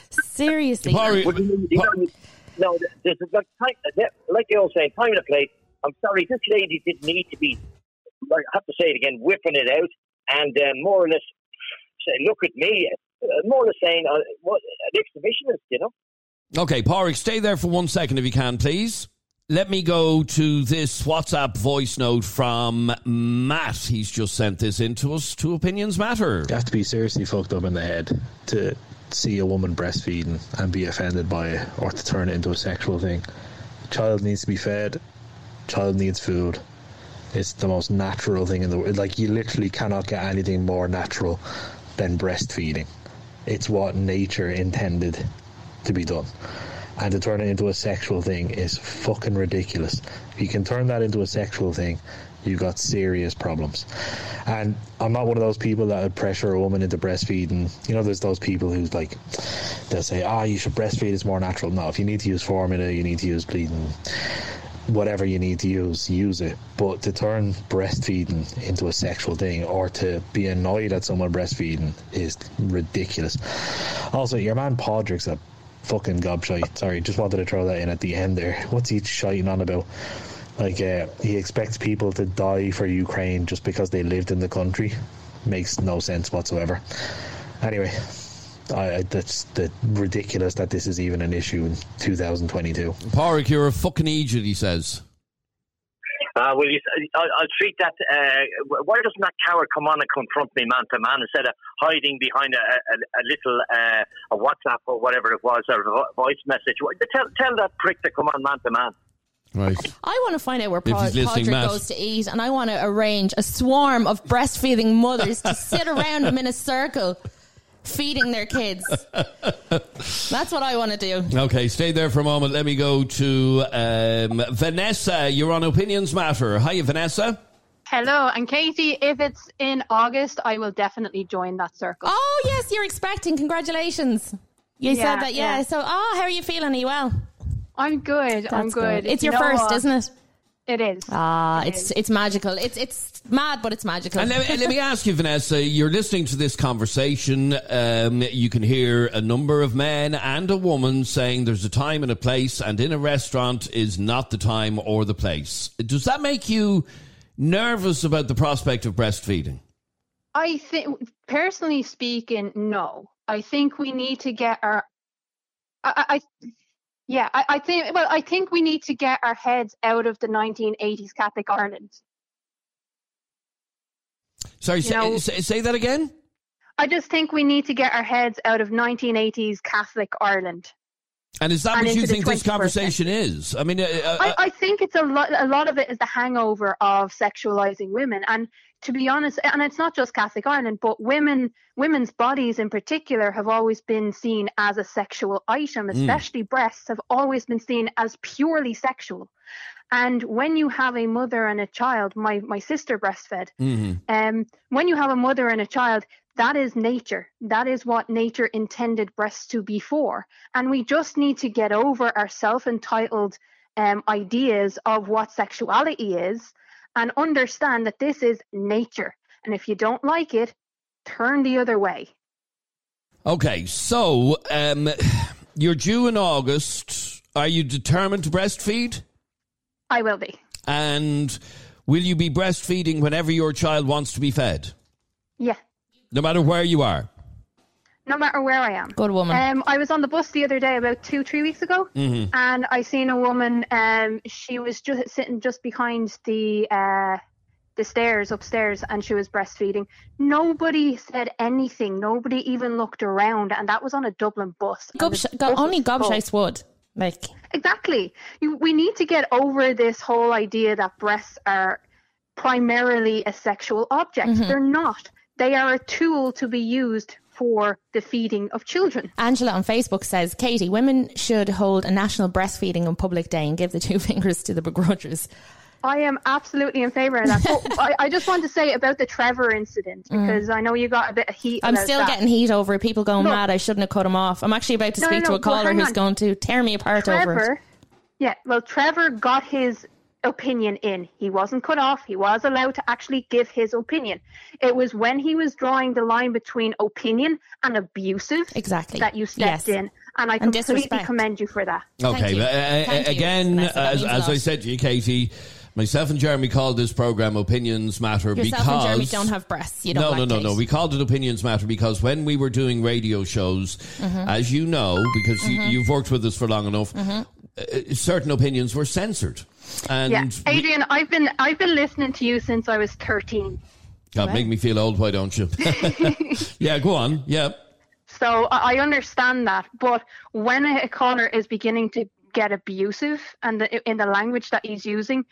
Seriously. Pádraig, you know, you know, no, there's like, time, like the old saying, time and a place. I'm sorry, this lady didn't need to be, I have to say it again, whipping it out and uh, more or less say, look at me, uh, more or less saying, uh, what, an exhibitionist, you know? Okay, Pádraig, stay there for one second if you can, please. Let me go to this WhatsApp voice note from Matt. He's just sent this in to us to Opinions Matter. You have to be seriously fucked up in the head to see a woman breastfeeding and be offended by it or to turn it into a sexual thing. Child needs to be fed. Child needs food. It's the most natural thing in the world. Like, you literally cannot get anything more natural than breastfeeding. It's what nature intended to be done. And to turn it into a sexual thing is fucking ridiculous. If you can turn that into a sexual thing, you've got serious problems. And I'm not one of those people that would pressure a woman into breastfeeding. You know, there's those people who's like, they'll say, ah, oh, you should breastfeed, it's more natural. No, if you need to use formula, you need to use bleeding, whatever you need to use, use it. But to turn breastfeeding into a sexual thing or to be annoyed at someone breastfeeding is ridiculous. Also, your man Pádraig's a fucking gobshite. Sorry, just wanted to throw that in at the end there. What's he shiting on about? Like, uh, he expects people to die for Ukraine just because they lived in the country. Makes no sense whatsoever. Anyway, I, I, that's the ridiculous that this is even an issue in two thousand twenty-two. Pádraig, you're a fucking idiot, he says. Uh, well, you, I'll, I'll treat that. Uh, why doesn't that coward come on and confront me man to man instead of hiding behind a, a, a little uh, a WhatsApp or whatever it was, or a voice message? Tell, tell that prick to come on man to man. Right. I want to find out where Paul, Pádraig goes to eat, and I want to arrange a swarm of breastfeeding mothers to sit around him in a circle, feeding their kids. That's what I want to do. Okay, stay there for a moment. Let me go to um, Vanessa. You're on Opinions Matter. Hi, Vanessa. Hello, and Katie, if it's in August, I will definitely join that circle. Oh, yes, you're expecting. Congratulations. You Yeah, said that, yeah. yeah. So, oh, how are you feeling? Are you well? I'm good. I'm That's good. good. It's your You know first, what? isn't it? It is. Ah, It it's is. it's magical. It's it's mad, but it's magical. And let, let me ask you, Vanessa, you're listening to this conversation. Um, you can hear a number of men and a woman saying there's a time and a place, and in a restaurant is not the time or the place. Does that make you nervous about the prospect of breastfeeding? I think, personally speaking, no. I think we need to get our. I, I yeah, I, I think. Well, I think we need to get our heads out of the nineteen eighties Catholic Ireland. Sorry, You say, know- say, say that again? I just think we need to get our heads out of nineteen eighties Catholic Ireland. And is that And what you into the think this twenty-first conversation is? I mean, uh, uh, I, I think it's a lot. A lot of it is the hangover of sexualizing women, and to be honest, and it's not just Catholic Ireland, but women, women's bodies in particular, have always been seen as a sexual item. Especially breasts have always been seen as purely sexual. And when you have a mother and a child, my my sister breastfed. mhm. Um, when you have a mother and a child, that is nature. That is what nature intended breasts to be for. And we just need to get over our self-entitled um, ideas of what sexuality is and understand that this is nature. And if you don't like it, turn the other way. Okay, so um, you're due in August. Are you determined to breastfeed? I will be. And will you be breastfeeding whenever your child wants to be fed? Yeah. No matter where you are? No matter where I am. Good woman. Um, I was on the bus the other day, about two, three weeks ago, Mhm. and I seen a woman. Um, she was just sitting just behind the uh, the stairs upstairs, and she was breastfeeding. Nobody said anything. Nobody even looked around, and that was on a Dublin bus. and Gobsh- the go, bus only was full. gobshites would. Like, Exactly. You, we need to get over this whole idea that breasts are primarily a sexual object. Mhm. They're not. They are a tool to be used for the feeding of children. Angela on Facebook says, Katie, women should hold a national breastfeeding on public day and give the two fingers to the begrudgers. I am absolutely in favour of that. But I, I just want to say about the Trevor incident, because I know you got a bit of heat I'm about still that. getting heat over it. People going Look- mad. I shouldn't have cut him off. I'm actually about to No, no, speak to no, a but caller hang who's on. going to tear me apart over it. Trevor, yeah, well, Trevor got his opinion in. He wasn't cut off. He was allowed to actually give his opinion. It was when he was drawing the line between opinion and abusive Exactly. that you stepped Yes. in. and I And completely disrespect. commend you for that. Okay, you. uh, uh, Thank you, again, Vanessa. That as, means a as I lot. said to you, Katie, myself and Jeremy called this programme Opinions Matter Yourself because... and Jeremy don't have breasts. You don't no, like no, no, Kate. no. We called it Opinions Matter because when we were doing radio shows, Mhm. as you know, because you, Mhm. you've worked with us for long enough, uh, certain opinions were censored. And yeah, we- Adrian, I've been I've been listening to you since I was thirteen. God, make me feel old, why don't you? Yeah, go on. Yeah. So I I understand that, but when a caller is beginning to get abusive and the, in the language that he's using,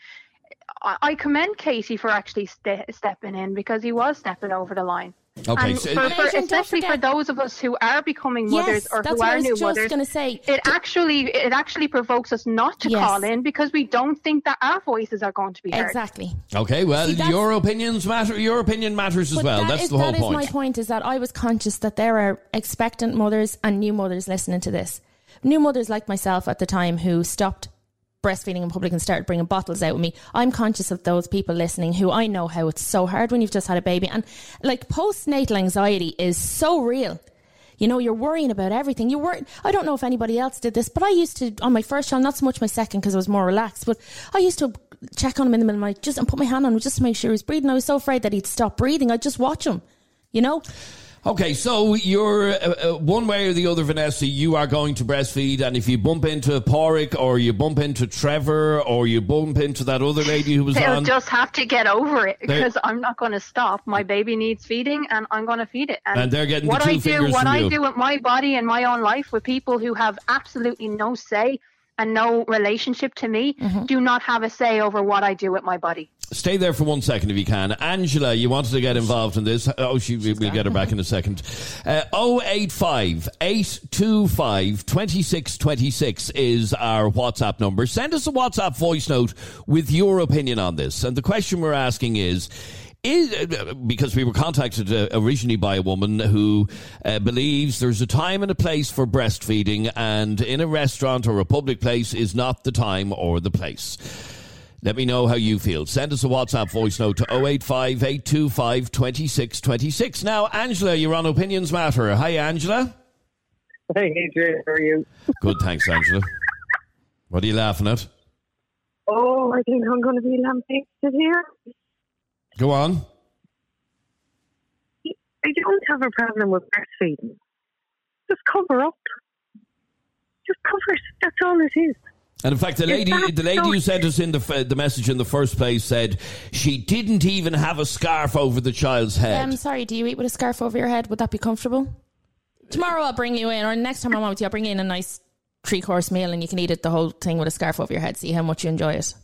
I, I commend Casey for actually ste- stepping in because he was stepping over the line. Okay, and so- for, for, Adrian, don't especially for forget- those of us who are becoming mothers Yes, or that's who what I are was new just mothers, gonna say. it actually it actually provokes us not to Yes. call in because we don't think that our voices are going to be heard. Exactly. Okay, well, See, that's- your opinions matter. Your opinion matters as But well. that That's is- the whole that is point. my point, is that I was conscious that there are expectant mothers and new mothers listening to this. New mothers like myself at the time who stopped breastfeeding in public and started bringing bottles out with me. I'm conscious of those people listening who I know how it's so hard when you've just had a baby. And like postnatal anxiety is so real. You know, you're worrying about everything. You worry. I don't know if anybody else did this, but I used to, on my first child, not so much my second because I was more relaxed, but I used to check on him in the middle of the night just and put my hand on him just to make sure he was breathing. I was so afraid that he'd stop breathing. I'd just watch him, you know? Okay, so you're uh, uh, one way or the other, Vanessa, you are going to breastfeed, and if you bump into Porrick or you bump into Trevor or you bump into that other lady who was They'll on... just have to get over it They- because I'm not going to stop. My baby needs feeding and I'm going to feed it. And they're getting what the two I do, fingers what from I you. do with my body and my own life with people who have absolutely no say and no relationship to me do not have a say over what I do with my body. Stay there for one second if you can. Angela, you wanted to get involved in this. Oh, she, we'll get her back in a second. Uh, oh eight five, eight two five, two six two six is our WhatsApp number. Send us a WhatsApp voice note with your opinion on this. And the question we're asking is, Is, uh, because we were contacted uh, originally by a woman who uh, believes there's a time and a place for breastfeeding, and in a restaurant or a public place is not the time or the place. Let me know how you feel. Send us a WhatsApp voice note to oh eight five, eight two five, two six two six. Now, Angela, you're on Opinions Matter. Hi, Angela. Hey, Adrian, how are you? Good, thanks, Angela. What are you laughing at? Oh, I think I'm going to be lambasted here. Go on. I don't have a problem with breastfeeding. Just cover up. Just cover it. That's all it is. And in fact, the Is lady, that the lady so- who sent us in the f- the message in the first place said she didn't even have a scarf over the child's head. I'm sorry, do you eat with a scarf over your head? Would that be comfortable? Tomorrow I'll bring you in, or next time I'm on with you, I'll bring you in a nice three-course meal and you can eat it the whole thing with a scarf over your head, see how much you enjoy it.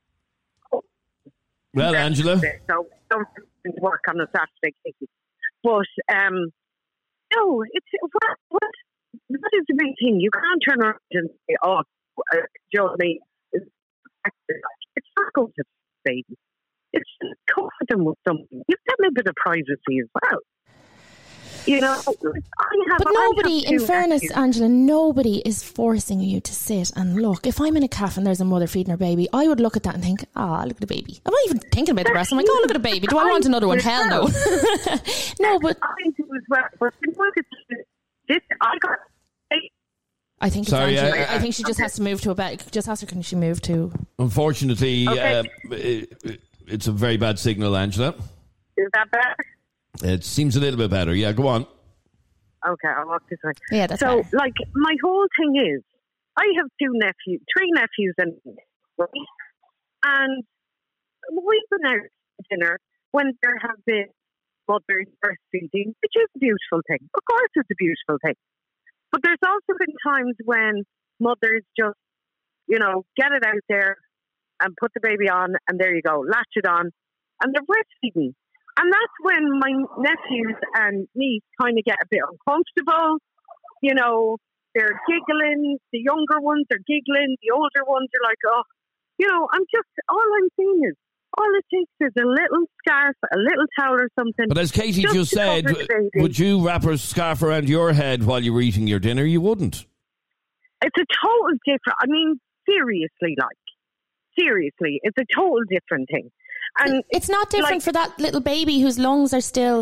Well, Angela. So don't work on a Saturday, Katie. But um, no, it's what what what is the big thing? You can't turn around and say, "Oh, uh, Joe, me." It's not going to baby. It's cover them with something. Give them a bit of privacy as well. You know, I have, But I nobody, have in two fairness, nephews. Angela, nobody is forcing you to sit and look. If I'm in a cafe and there's a mother feeding her baby, I would look at that and think, ah, look at the baby. I'm not even thinking about the breast. I'm like, oh, look at the baby. Do I want another one? Hell no. No, but I do as well. But you know, it's- this I got. I think it's Sorry, Angela. uh, I think she just has to move to a bed. Just ask her, can she move to... Unfortunately, Okay. uh, it, it's a very bad signal, Angela. Is that better? It seems a little bit better. Yeah, go on. Okay, I'll walk this way. Yeah, that's so. better. Like, my whole thing is, I have two nephews, three nephews, and right? and we've been out to dinner when there have been mothers breastfeeding, which is a beautiful thing. Of course, it's a beautiful thing. But there's also been times when mothers just, you know, get it out there and put the baby on, and there you go, latch it on, and they're breastfeeding. And that's when my nephews and niece kind of get a bit uncomfortable. You know, they're giggling. The younger ones are giggling. The older ones are like, oh, you know, I'm just, all I'm saying is, all it takes is a little scarf, a little towel or something. But as Katie just, to said, cover the baby. would you wrap a scarf around your head while you were eating your dinner? You wouldn't. It's a total different, I mean, seriously, like, seriously, it's a total different thing. And It's not different like- for that little baby whose lungs are still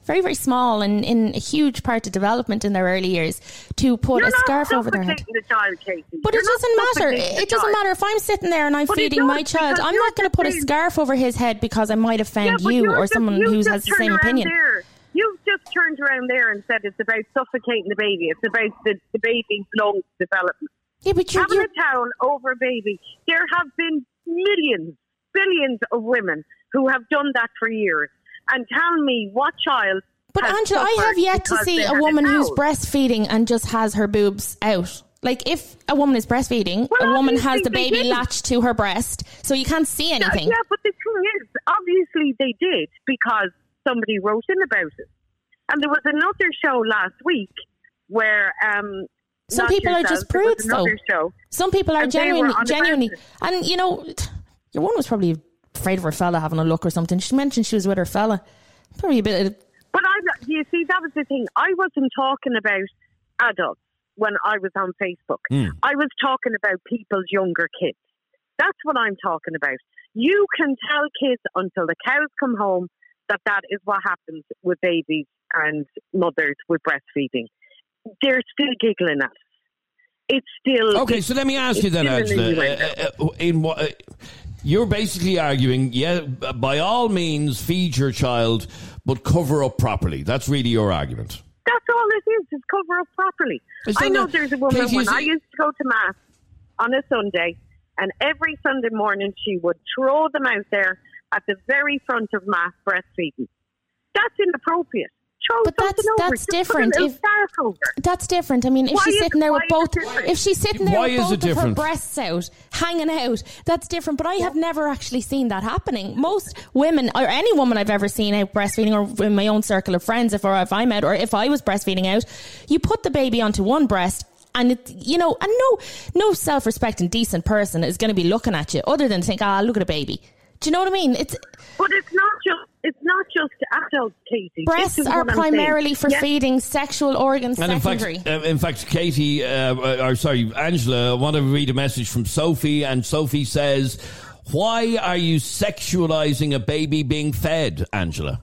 very, very small and in a huge part of development in their early years, to put You're a scarf over their head. The child, Katie. But You're it doesn't matter. It doesn't child. matter if I'm sitting there and I'm but feeding my child. I'm not going to put a scarf over his head because I might offend yeah, you or just, someone you who just has the turned same around opinion. There. You've just turned around there and said it's about suffocating the baby. It's about the, the baby's lung development. Yeah, but you're, Having you're... a towel over a baby. There have been millions, billions of women who have done that for years. And tell me what child. But Angela, I have yet to see a woman who's breastfeeding and just has her boobs out. Like, if a woman is breastfeeding, well, a woman has the baby didn't. latched to her breast, so you can't see anything. Yeah, yeah, but the thing is, obviously they did because somebody wrote in about it. And there was another show last week where um, some people yourself, are just prudes, though. Show, some people are genuinely, genuinely, and you know, your one was probably afraid of her fella having a look or something. She mentioned she was with her fella. Probably a bit. Of, but I, you see, that was the thing. I wasn't talking about adults when I was on Facebook. Mm. I was talking about people's younger kids. That's what I'm talking about. You can tell kids until the cows come home that that is what happens with babies and mothers with breastfeeding. They're still giggling at it. It's still... Okay, so let me ask you then, Angela. Uh, uh, in what... Uh, You're basically arguing, yeah, by all means, feed your child, but cover up properly. That's really your argument. That's all it is, is cover up properly. Is I know not, there's a woman, Katie, when I used to go to Mass on a Sunday, and every Sunday morning she would throw them out there at the very front of Mass breastfeeding. That's inappropriate. Throw but that's over. that's Just different. Put a If, over. that's different. I mean, if Why she's sitting there with both, if she's sitting there Why with is both it of her different? breasts out, hanging out, that's different. But I have never actually seen that happening. Most women, or any woman I've ever seen out breastfeeding, or in my own circle of friends, if or if I'm out, or if I was breastfeeding out, you put the baby onto one breast. And, it, you know, and no no self-respecting, decent person is going to be looking at you other than think, ah, look at a baby. Do you know what I mean? It's But it's not just it's not just adults, Katie. Breasts are primarily for yes. feeding sexual organs and secondary. In fact, uh, in fact, Katie, uh, or sorry, Angela, I want to read a message from Sophie, and Sophie says, why are you sexualizing a baby being fed, Angela?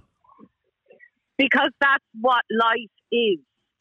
Because that's what life is.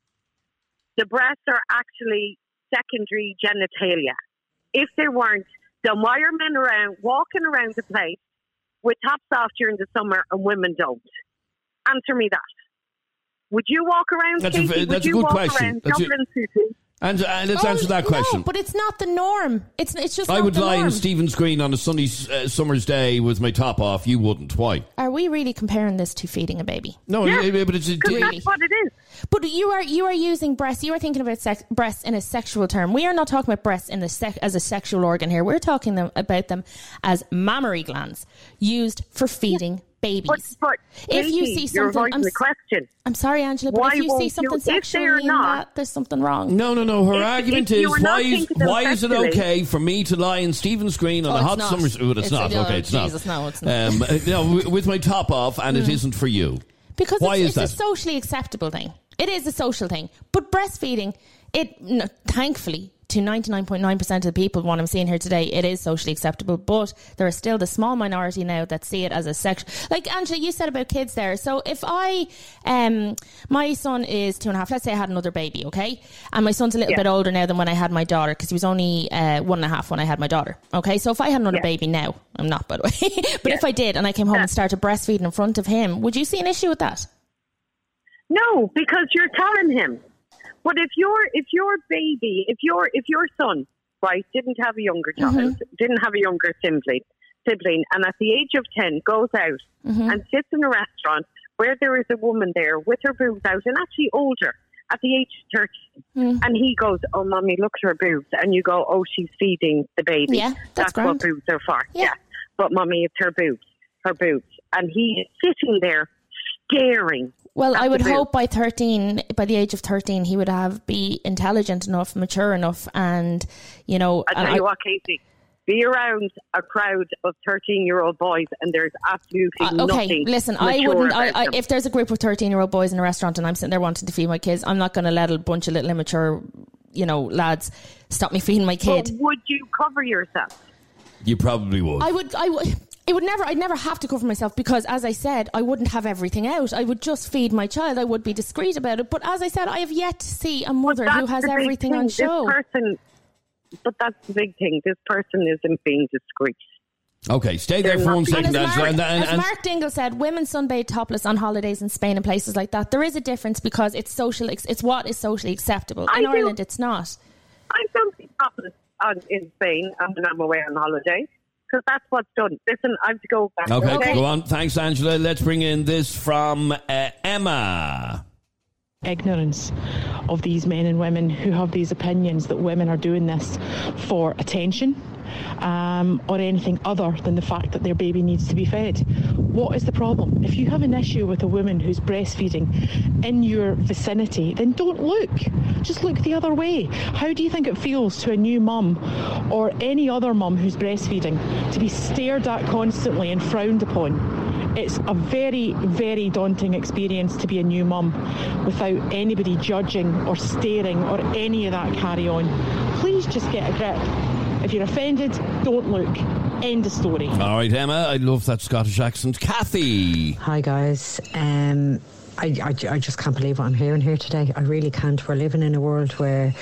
The breasts are actually secondary genitalia. If they weren't, then why are men around walking around the place with tops off during the summer and women don't? Answer me that. Would you walk around? That's Katie? a, that's Would you a good walk question. That's a, and, and let's oh, answer that question. No, but it's not the norm. It's it's just. I not would the lie norm. in Stephen's Green on a sunny uh, summer's day with my top off. You wouldn't. Why? Are we really comparing this to feeding a baby? No, yeah, but it's a, that's what it is. But you are you are using breasts. You are thinking about sex, breasts in a sexual term. We are not talking about breasts in the sec, as a sexual organ here. We're talking them, about them as mammary glands used for feeding yeah. babies. But, but if Katie, you see something, you're I'm, the question. I'm sorry, Angela, but why if you see something sexual in that, there's something wrong. No, no, no. Her if, argument if is why is why is it okay for me to lie in Stephen's Green on oh, a hot not. summer's? Oh, it's, it's not. Uh, okay, it's Jesus, not. No, it's not. Um, no, with my top off, and mm. it isn't for you. Because why it's, is it's that? a socially acceptable thing. It is a social thing. But breastfeeding, it no, thankfully, to ninety-nine point nine percent of the people, what I'm seeing here today, it is socially acceptable. But there are still the small minority now that see it as a sexual... Like, Angela, you said about kids there. So if I... um, my son is two and a half. Let's say I had another baby, okay? And my son's a little yeah. bit older now than when I had my daughter, because he was only uh, one and a half when I had my daughter, okay? So if I had another yeah. baby now... I'm not, by the way. but yeah. if I did, and I came home yeah. and started breastfeeding in front of him, would you see an issue with that? No, because you're telling him. But if your if your baby, if your if your son, right, didn't have a younger child, mm-hmm. didn't have a younger sibling, sibling, and at the age of ten goes out mm-hmm. and sits in a restaurant where there is a woman there with her boobs out, and actually older, at the age of thirteen, mm. and he goes, "Oh, mommy, look at her boobs," and you go, "Oh, she's feeding the baby. Yeah, that's that's what boobs are for." Yeah. yeah, but mommy, it's her boobs, her boobs, and he is sitting there staring. Well, I would hope by thirteen, by the age of thirteen, he would have be intelligent enough, mature enough, and you know. I tell you I, what, Casey, be around a crowd of thirteen-year-old boys, and there's absolutely uh, okay, nothing. Okay, listen, I wouldn't. I, I, if there's a group of thirteen-year-old boys in a restaurant, and I'm sitting there wanting to feed my kids, I'm not going to let a bunch of little immature, you know, lads stop me feeding my kid. But would you cover yourself? You probably would. I would. I would. it would never, I'd never have to cover myself because, as I said, I wouldn't have everything out. I would just feed my child. I would be discreet about it. But as I said, I have yet to see a mother who has everything on show. This person, but that's the big thing. This person isn't being discreet. Okay, stay there They're for one not second, And as Angela. Mark, And, and, as and Mark Dingle said, women sunbathe topless on holidays in Spain and places like that. There is a difference because it's social. It's what is socially acceptable. I In do- Ireland, it's not. I don't think topless on in Spain and when I'm away on holiday because that's what's done. Listen, I have to go back. okay, Okay. go on. Thanks, Angela. Let's bring in this from uh, Emma. Ignorance of these men and women who have these opinions that women are doing this for attention um, or anything other than the fact that their baby needs to be fed. What is the problem? If you have an issue with a woman who's breastfeeding in your vicinity, then don't look. Just look the other way. How do you think it feels to a new mum or any other mum who's breastfeeding to be stared at constantly and frowned upon? It's a very, very daunting experience to be a new mum without anybody judging or staring or any of that carry on. Please just get a grip. If you're offended, don't look. End of story. All right, Emma. I love that Scottish accent. Kathy. Hi, guys. Um, I, I, I just can't believe what I'm hearing here today. I really can't. We're living in a world where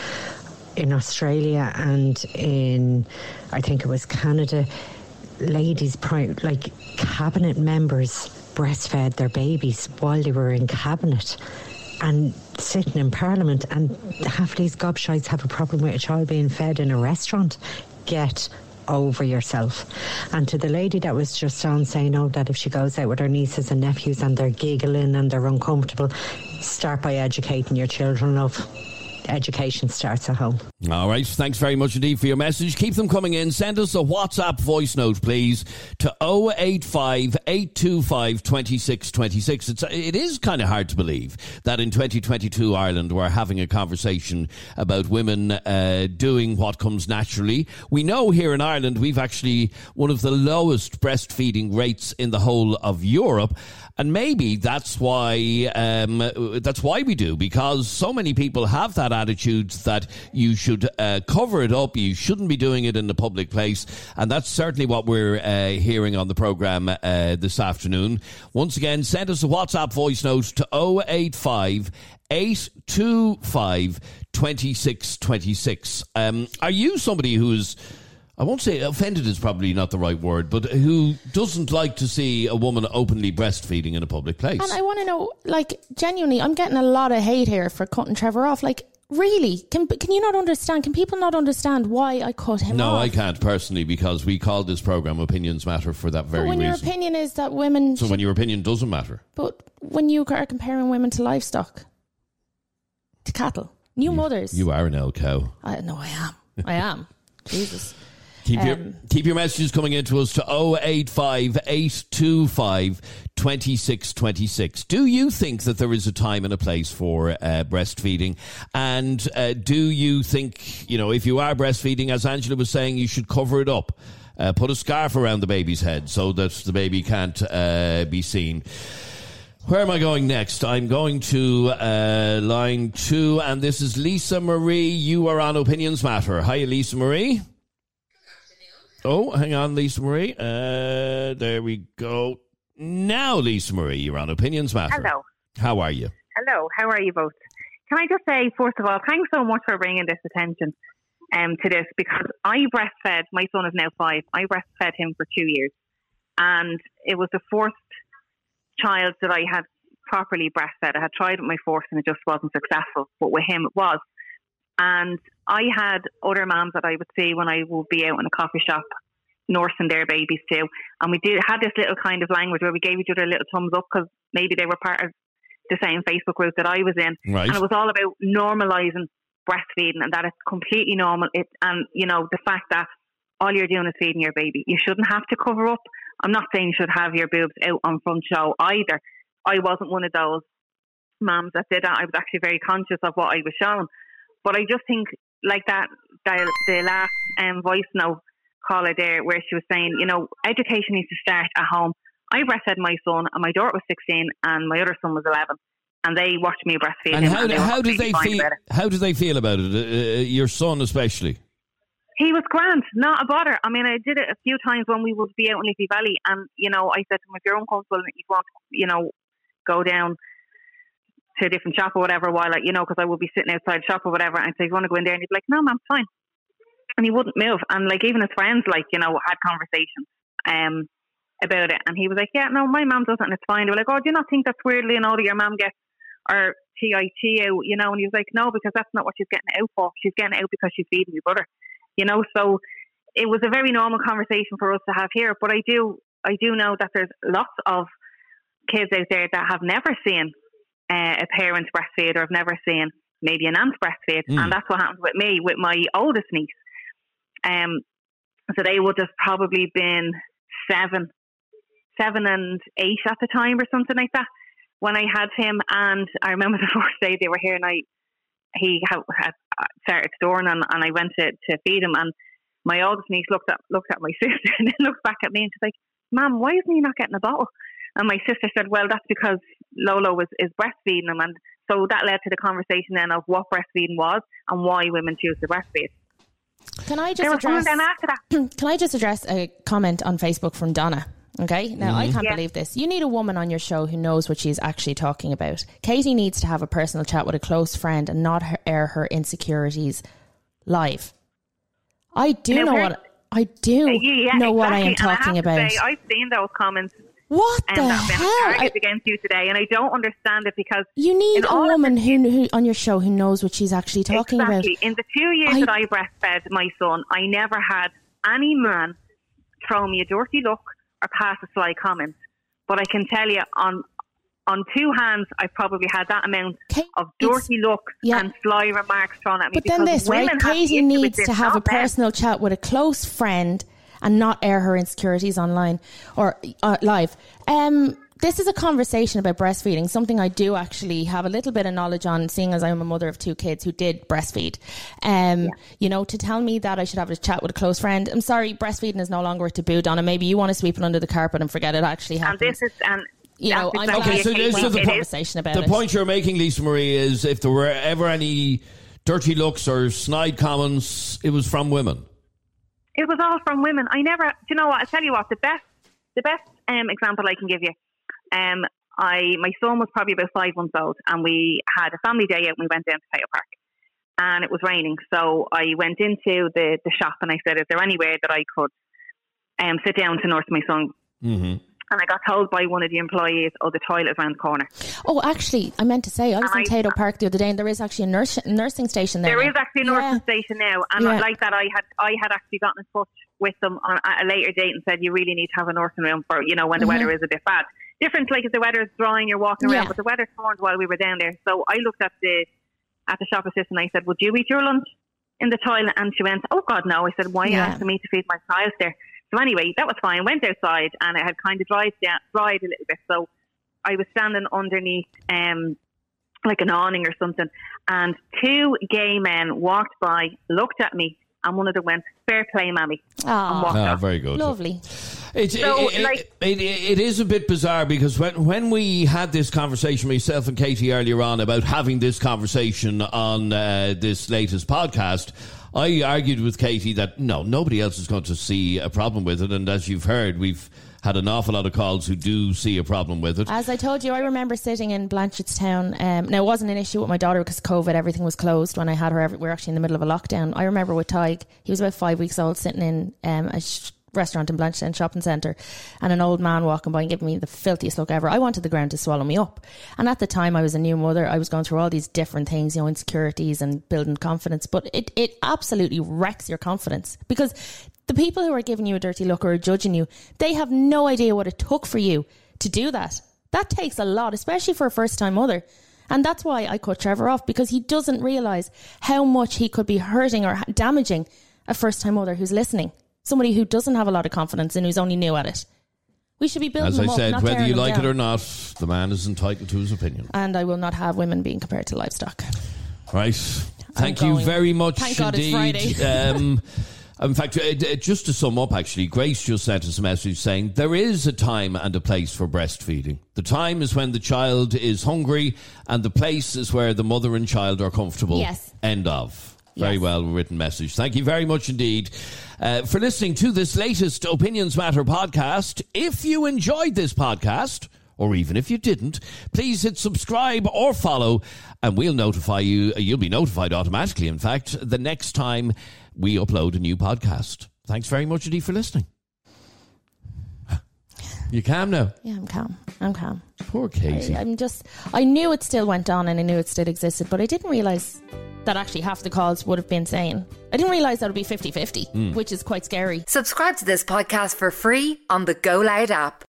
in Australia and in, I think it was Canada, ladies, like cabinet members breastfed their babies while they were in cabinet and sitting in Parliament, and half these gobshites have a problem with a child being fed in a restaurant. Get over yourself. And to the lady that was just on saying, oh, that if she goes out with her nieces and nephews and they're giggling and they're uncomfortable, start by educating your children, love. Education starts at home. All right. Thanks very much indeed for your message. Keep them coming in. Send us a WhatsApp voice note, please, to oh eight five, eight two five, two six two six. It's, it is kind of hard to believe that in twenty twenty-two Ireland we're having a conversation about women uh, doing what comes naturally. We know here in Ireland we've actually one of the lowest breastfeeding rates in the whole of Europe. And maybe that's why um, that's why we do, because so many people have that attitude that you should uh, cover it up, you shouldn't be doing it in the public place, and that's certainly what we're uh, hearing on the programme uh, this afternoon. Once again, send us a WhatsApp voice note to oh eight five, eight two five, two six two six. Um, are you somebody who's, I won't say offended is probably not the right word, but who doesn't like to see a woman openly breastfeeding in a public place? And I want to know, like, genuinely, I'm getting a lot of hate here for cutting Trevor off. Like, really? Can can you not understand? Can people not understand why I cut him no, off? I can't personally, because we called this programme Opinions Matter for that very but when reason. your opinion is that women... So when your opinion doesn't matter. But when you are comparing women to livestock, to cattle, new you, mothers... You are an old cow. I, no, I am. I am. Jesus. Keep your Um, keep your messages coming in to us to oh eight five, eight two five, two six two six. Do you think that there is a time and a place for uh, breastfeeding? And uh, do you think, you know, if you are breastfeeding, as Angela was saying, you should cover it up? Uh, put a scarf around the baby's head so that the baby can't uh, be seen. Where am I going next? I'm going to uh, line two, and this is Lisa Marie. You are on Opinions Matter. Hi, Lisa Marie. Oh, hang on, Lisa Marie. Uh, there we go. Now, Lisa Marie, you're on Opinions Matter. Hello. How are you? Hello. How are you both? Can I just say, first of all, thanks so much for bringing this attention um, to this, because I breastfed, my son is now five, I breastfed him for two years. And it was the first child that I had properly breastfed. I had tried with my first and it just wasn't successful, but with him it was. And I had other moms that I would see when I would be out in a coffee shop nursing their babies too. And we did had this little kind of language where we gave each other a little thumbs up because maybe they were part of the same Facebook group that I was in. Right. And it was all about normalising breastfeeding and that it's completely normal. It, and, you know, the fact that all you're doing is feeding your baby. You shouldn't have to cover up. I'm not saying you should have your boobs out on front show either. I wasn't one of those moms that did that. I was actually very conscious of what I was showing. But I just think, like that, the, the last um, voice note caller there, where she was saying, you know, education needs to start at home. I breastfed my son, and my daughter was sixteen, and my other son was eleven, and they watched me breastfeed And him. how, and they how were did they fine feel? about it. How did they feel about it? Uh, your son, especially. He was grand, not a bother. I mean, I did it a few times when we would be out in Liffey Valley, and, you know, I said to him, if you're uncomfortable and you want to, you know, go down to a different shop or whatever, while, like, you know, because I would be sitting outside the shop or whatever, and I'd say, you want to go in there? And he'd be like, no, ma'am, fine. And he wouldn't move. And, like, even his friends, like, you know, had conversations um, about it. And he was like, yeah, no, my mum doesn't, and it's fine. They were like, oh, do you not think that's weirdly and all that your mum gets or T I T out, you know? And he was like, no, because that's not what she's getting out for. She's getting out because she's feeding your brother, you know? So it was a very normal conversation for us to have here. But I do, I do know that there's lots of kids out there that have never seen uh, a parent breastfeed, or have never seen maybe an aunt breastfeed. Mm. And that's what happened with me, with my oldest niece. Um, so they would have probably been seven, seven and eight at the time or something like that when I had him. And I remember the first day they were here, and I, he had, had started snoring, and, and I went to, to feed him, and my oldest niece looked at looked at my sister and then looked back at me, and she's like, Mum, why isn't he not getting a bottle? And my sister said, well, that's because Lolo was is breastfeeding him. And so that led to the conversation then of what breastfeeding was and why women choose to breastfeed. Can I just address, after that. Can I just address a comment on Facebook from Donna? Okay, now Mm-hmm. I can't Yeah. believe this. You need a woman on your show who knows what she's actually talking about. Katie needs to have a personal chat with a close friend and not her, air her insecurities live. I do Now, know we're- what I do Uh, yeah, know what I am exactly. talking and I have about. to say, I've seen those comments. What and the that been hell? targeted against you today, and I don't understand it because You need in a all of woman who, who on your show who knows what she's actually talking exactly. about. In the two years I- that I breastfed my son, I never had any man throw me a dirty look or pass a sly comment. But I can tell you, on on two hands, I probably had that amount of dirty looks yeah. and sly remarks thrown at me. But then because this, right? women have the Katie issue with needs this, to have not a men. personal chat with a close friend and not air her insecurities online or uh, live. Um, this is a conversation about breastfeeding, something I do actually have a little bit of knowledge on, seeing as I'm a mother of two kids who did breastfeed. Um, yeah. You know, to tell me that I should have a chat with a close friend, I'm sorry, breastfeeding is no longer a taboo, Donna. Maybe you want to sweep it under the carpet and forget it actually happened. And this is... And you know, I'm exactly okay, so, the so the, conversation about the it. point you're making, Lisa Marie, is if there were ever any dirty looks or snide comments, it was from women. It was all from women. I never, do you know what? I'll tell you what, the best, the best um, example I can give you. Um, I, my son was probably about five months old, and we had a family day out, and we went down to Taylor Park, and it was raining. So I went into the, the shop, and I said, is there anywhere that I could um, sit down to nurse my son? Mm-hmm. And I got told by one of the employees, oh, the toilet is around the corner. Oh, actually, I meant to say, I was And in I- Tato Park the other day, and there is actually a nurse, nursing station there. There now. is actually a nursing station now, and Yeah. like that, I had I had actually gotten in touch with them on at a later date and said you really need to have a nursing room for, you know, when the Mhm. weather is a bit bad. Different, like if the weather is dry and you're walking around, Yeah. but the weather turned while we were down there. So I looked at the at the shop assistant. And I said, "Would you eat your lunch in the toilet?" And she went, "Oh God, no." I said, "Why are you Yeah. asking me to feed my child there?" So anyway, that was fine. Went outside, and it had kind of dried down, dried a little bit. So I was standing underneath um like an awning or something, and two gay men walked by, looked at me, and one of them went, "Fair play, mammy," and walked Ah, off. very good. Lovely. It's, So, it, it, like- it, it, it is a bit bizarre because when, when we had this conversation, myself and Katie earlier on, about having this conversation on uh, this latest podcast, I argued with Katie that no, nobody else is going to see a problem with it. And as you've heard, we've had an awful lot of calls who do see a problem with it. As I told you, I remember sitting in Blanchardstown. Um, now, it wasn't an issue with my daughter because of COVID, everything was closed when I had her. We were actually in the middle of a lockdown. I remember with Tig, he was about five weeks old, sitting in um, a sh- restaurant in Blanchardstown shopping centre, and an old man walking by and giving me the filthiest look ever. I wanted the ground to swallow me up. And at the time, I was a new mother. I was going through all these different things, you know, insecurities and building confidence. But it, it absolutely wrecks your confidence because the people who are giving you a dirty look or are judging you, they have no idea what it took for you to do that. That takes a lot, especially for a first-time mother. And that's why I cut Trevor off, because he doesn't realise how much he could be hurting or damaging a first-time mother who's listening. Somebody who doesn't have a lot of confidence and who's only new at it. We should be building As them I up, said, not whether tearing you them like down. it or not, the man is entitled to his opinion. And I will not have women being compared to livestock. Right. Thank you going. very much Thank God it's indeed. Friday. um, in fact, uh, d- just to sum up, actually, Grace just sent us a message saying there is a time and a place for breastfeeding. The time is when the child is hungry, and the place is where the mother and child are comfortable. Yes. End of. Very Yes. well written message. Thank you very much indeed uh, for listening to this latest Opinions Matter podcast. If you enjoyed this podcast, or even if you didn't, please hit subscribe or follow, and we'll notify you. You'll be notified automatically, in fact, the next time we upload a new podcast. Thanks very much indeed for listening. You calm now? Yeah, I'm calm. I'm calm. Poor Katie. I, I'm just, I knew it still went on and I knew it still existed, but I didn't realise that actually half the calls would have been saying. I didn't realise that it would be fifty-fifty, Mm. which is quite scary. Subscribe to this podcast for free on the Go Loud app.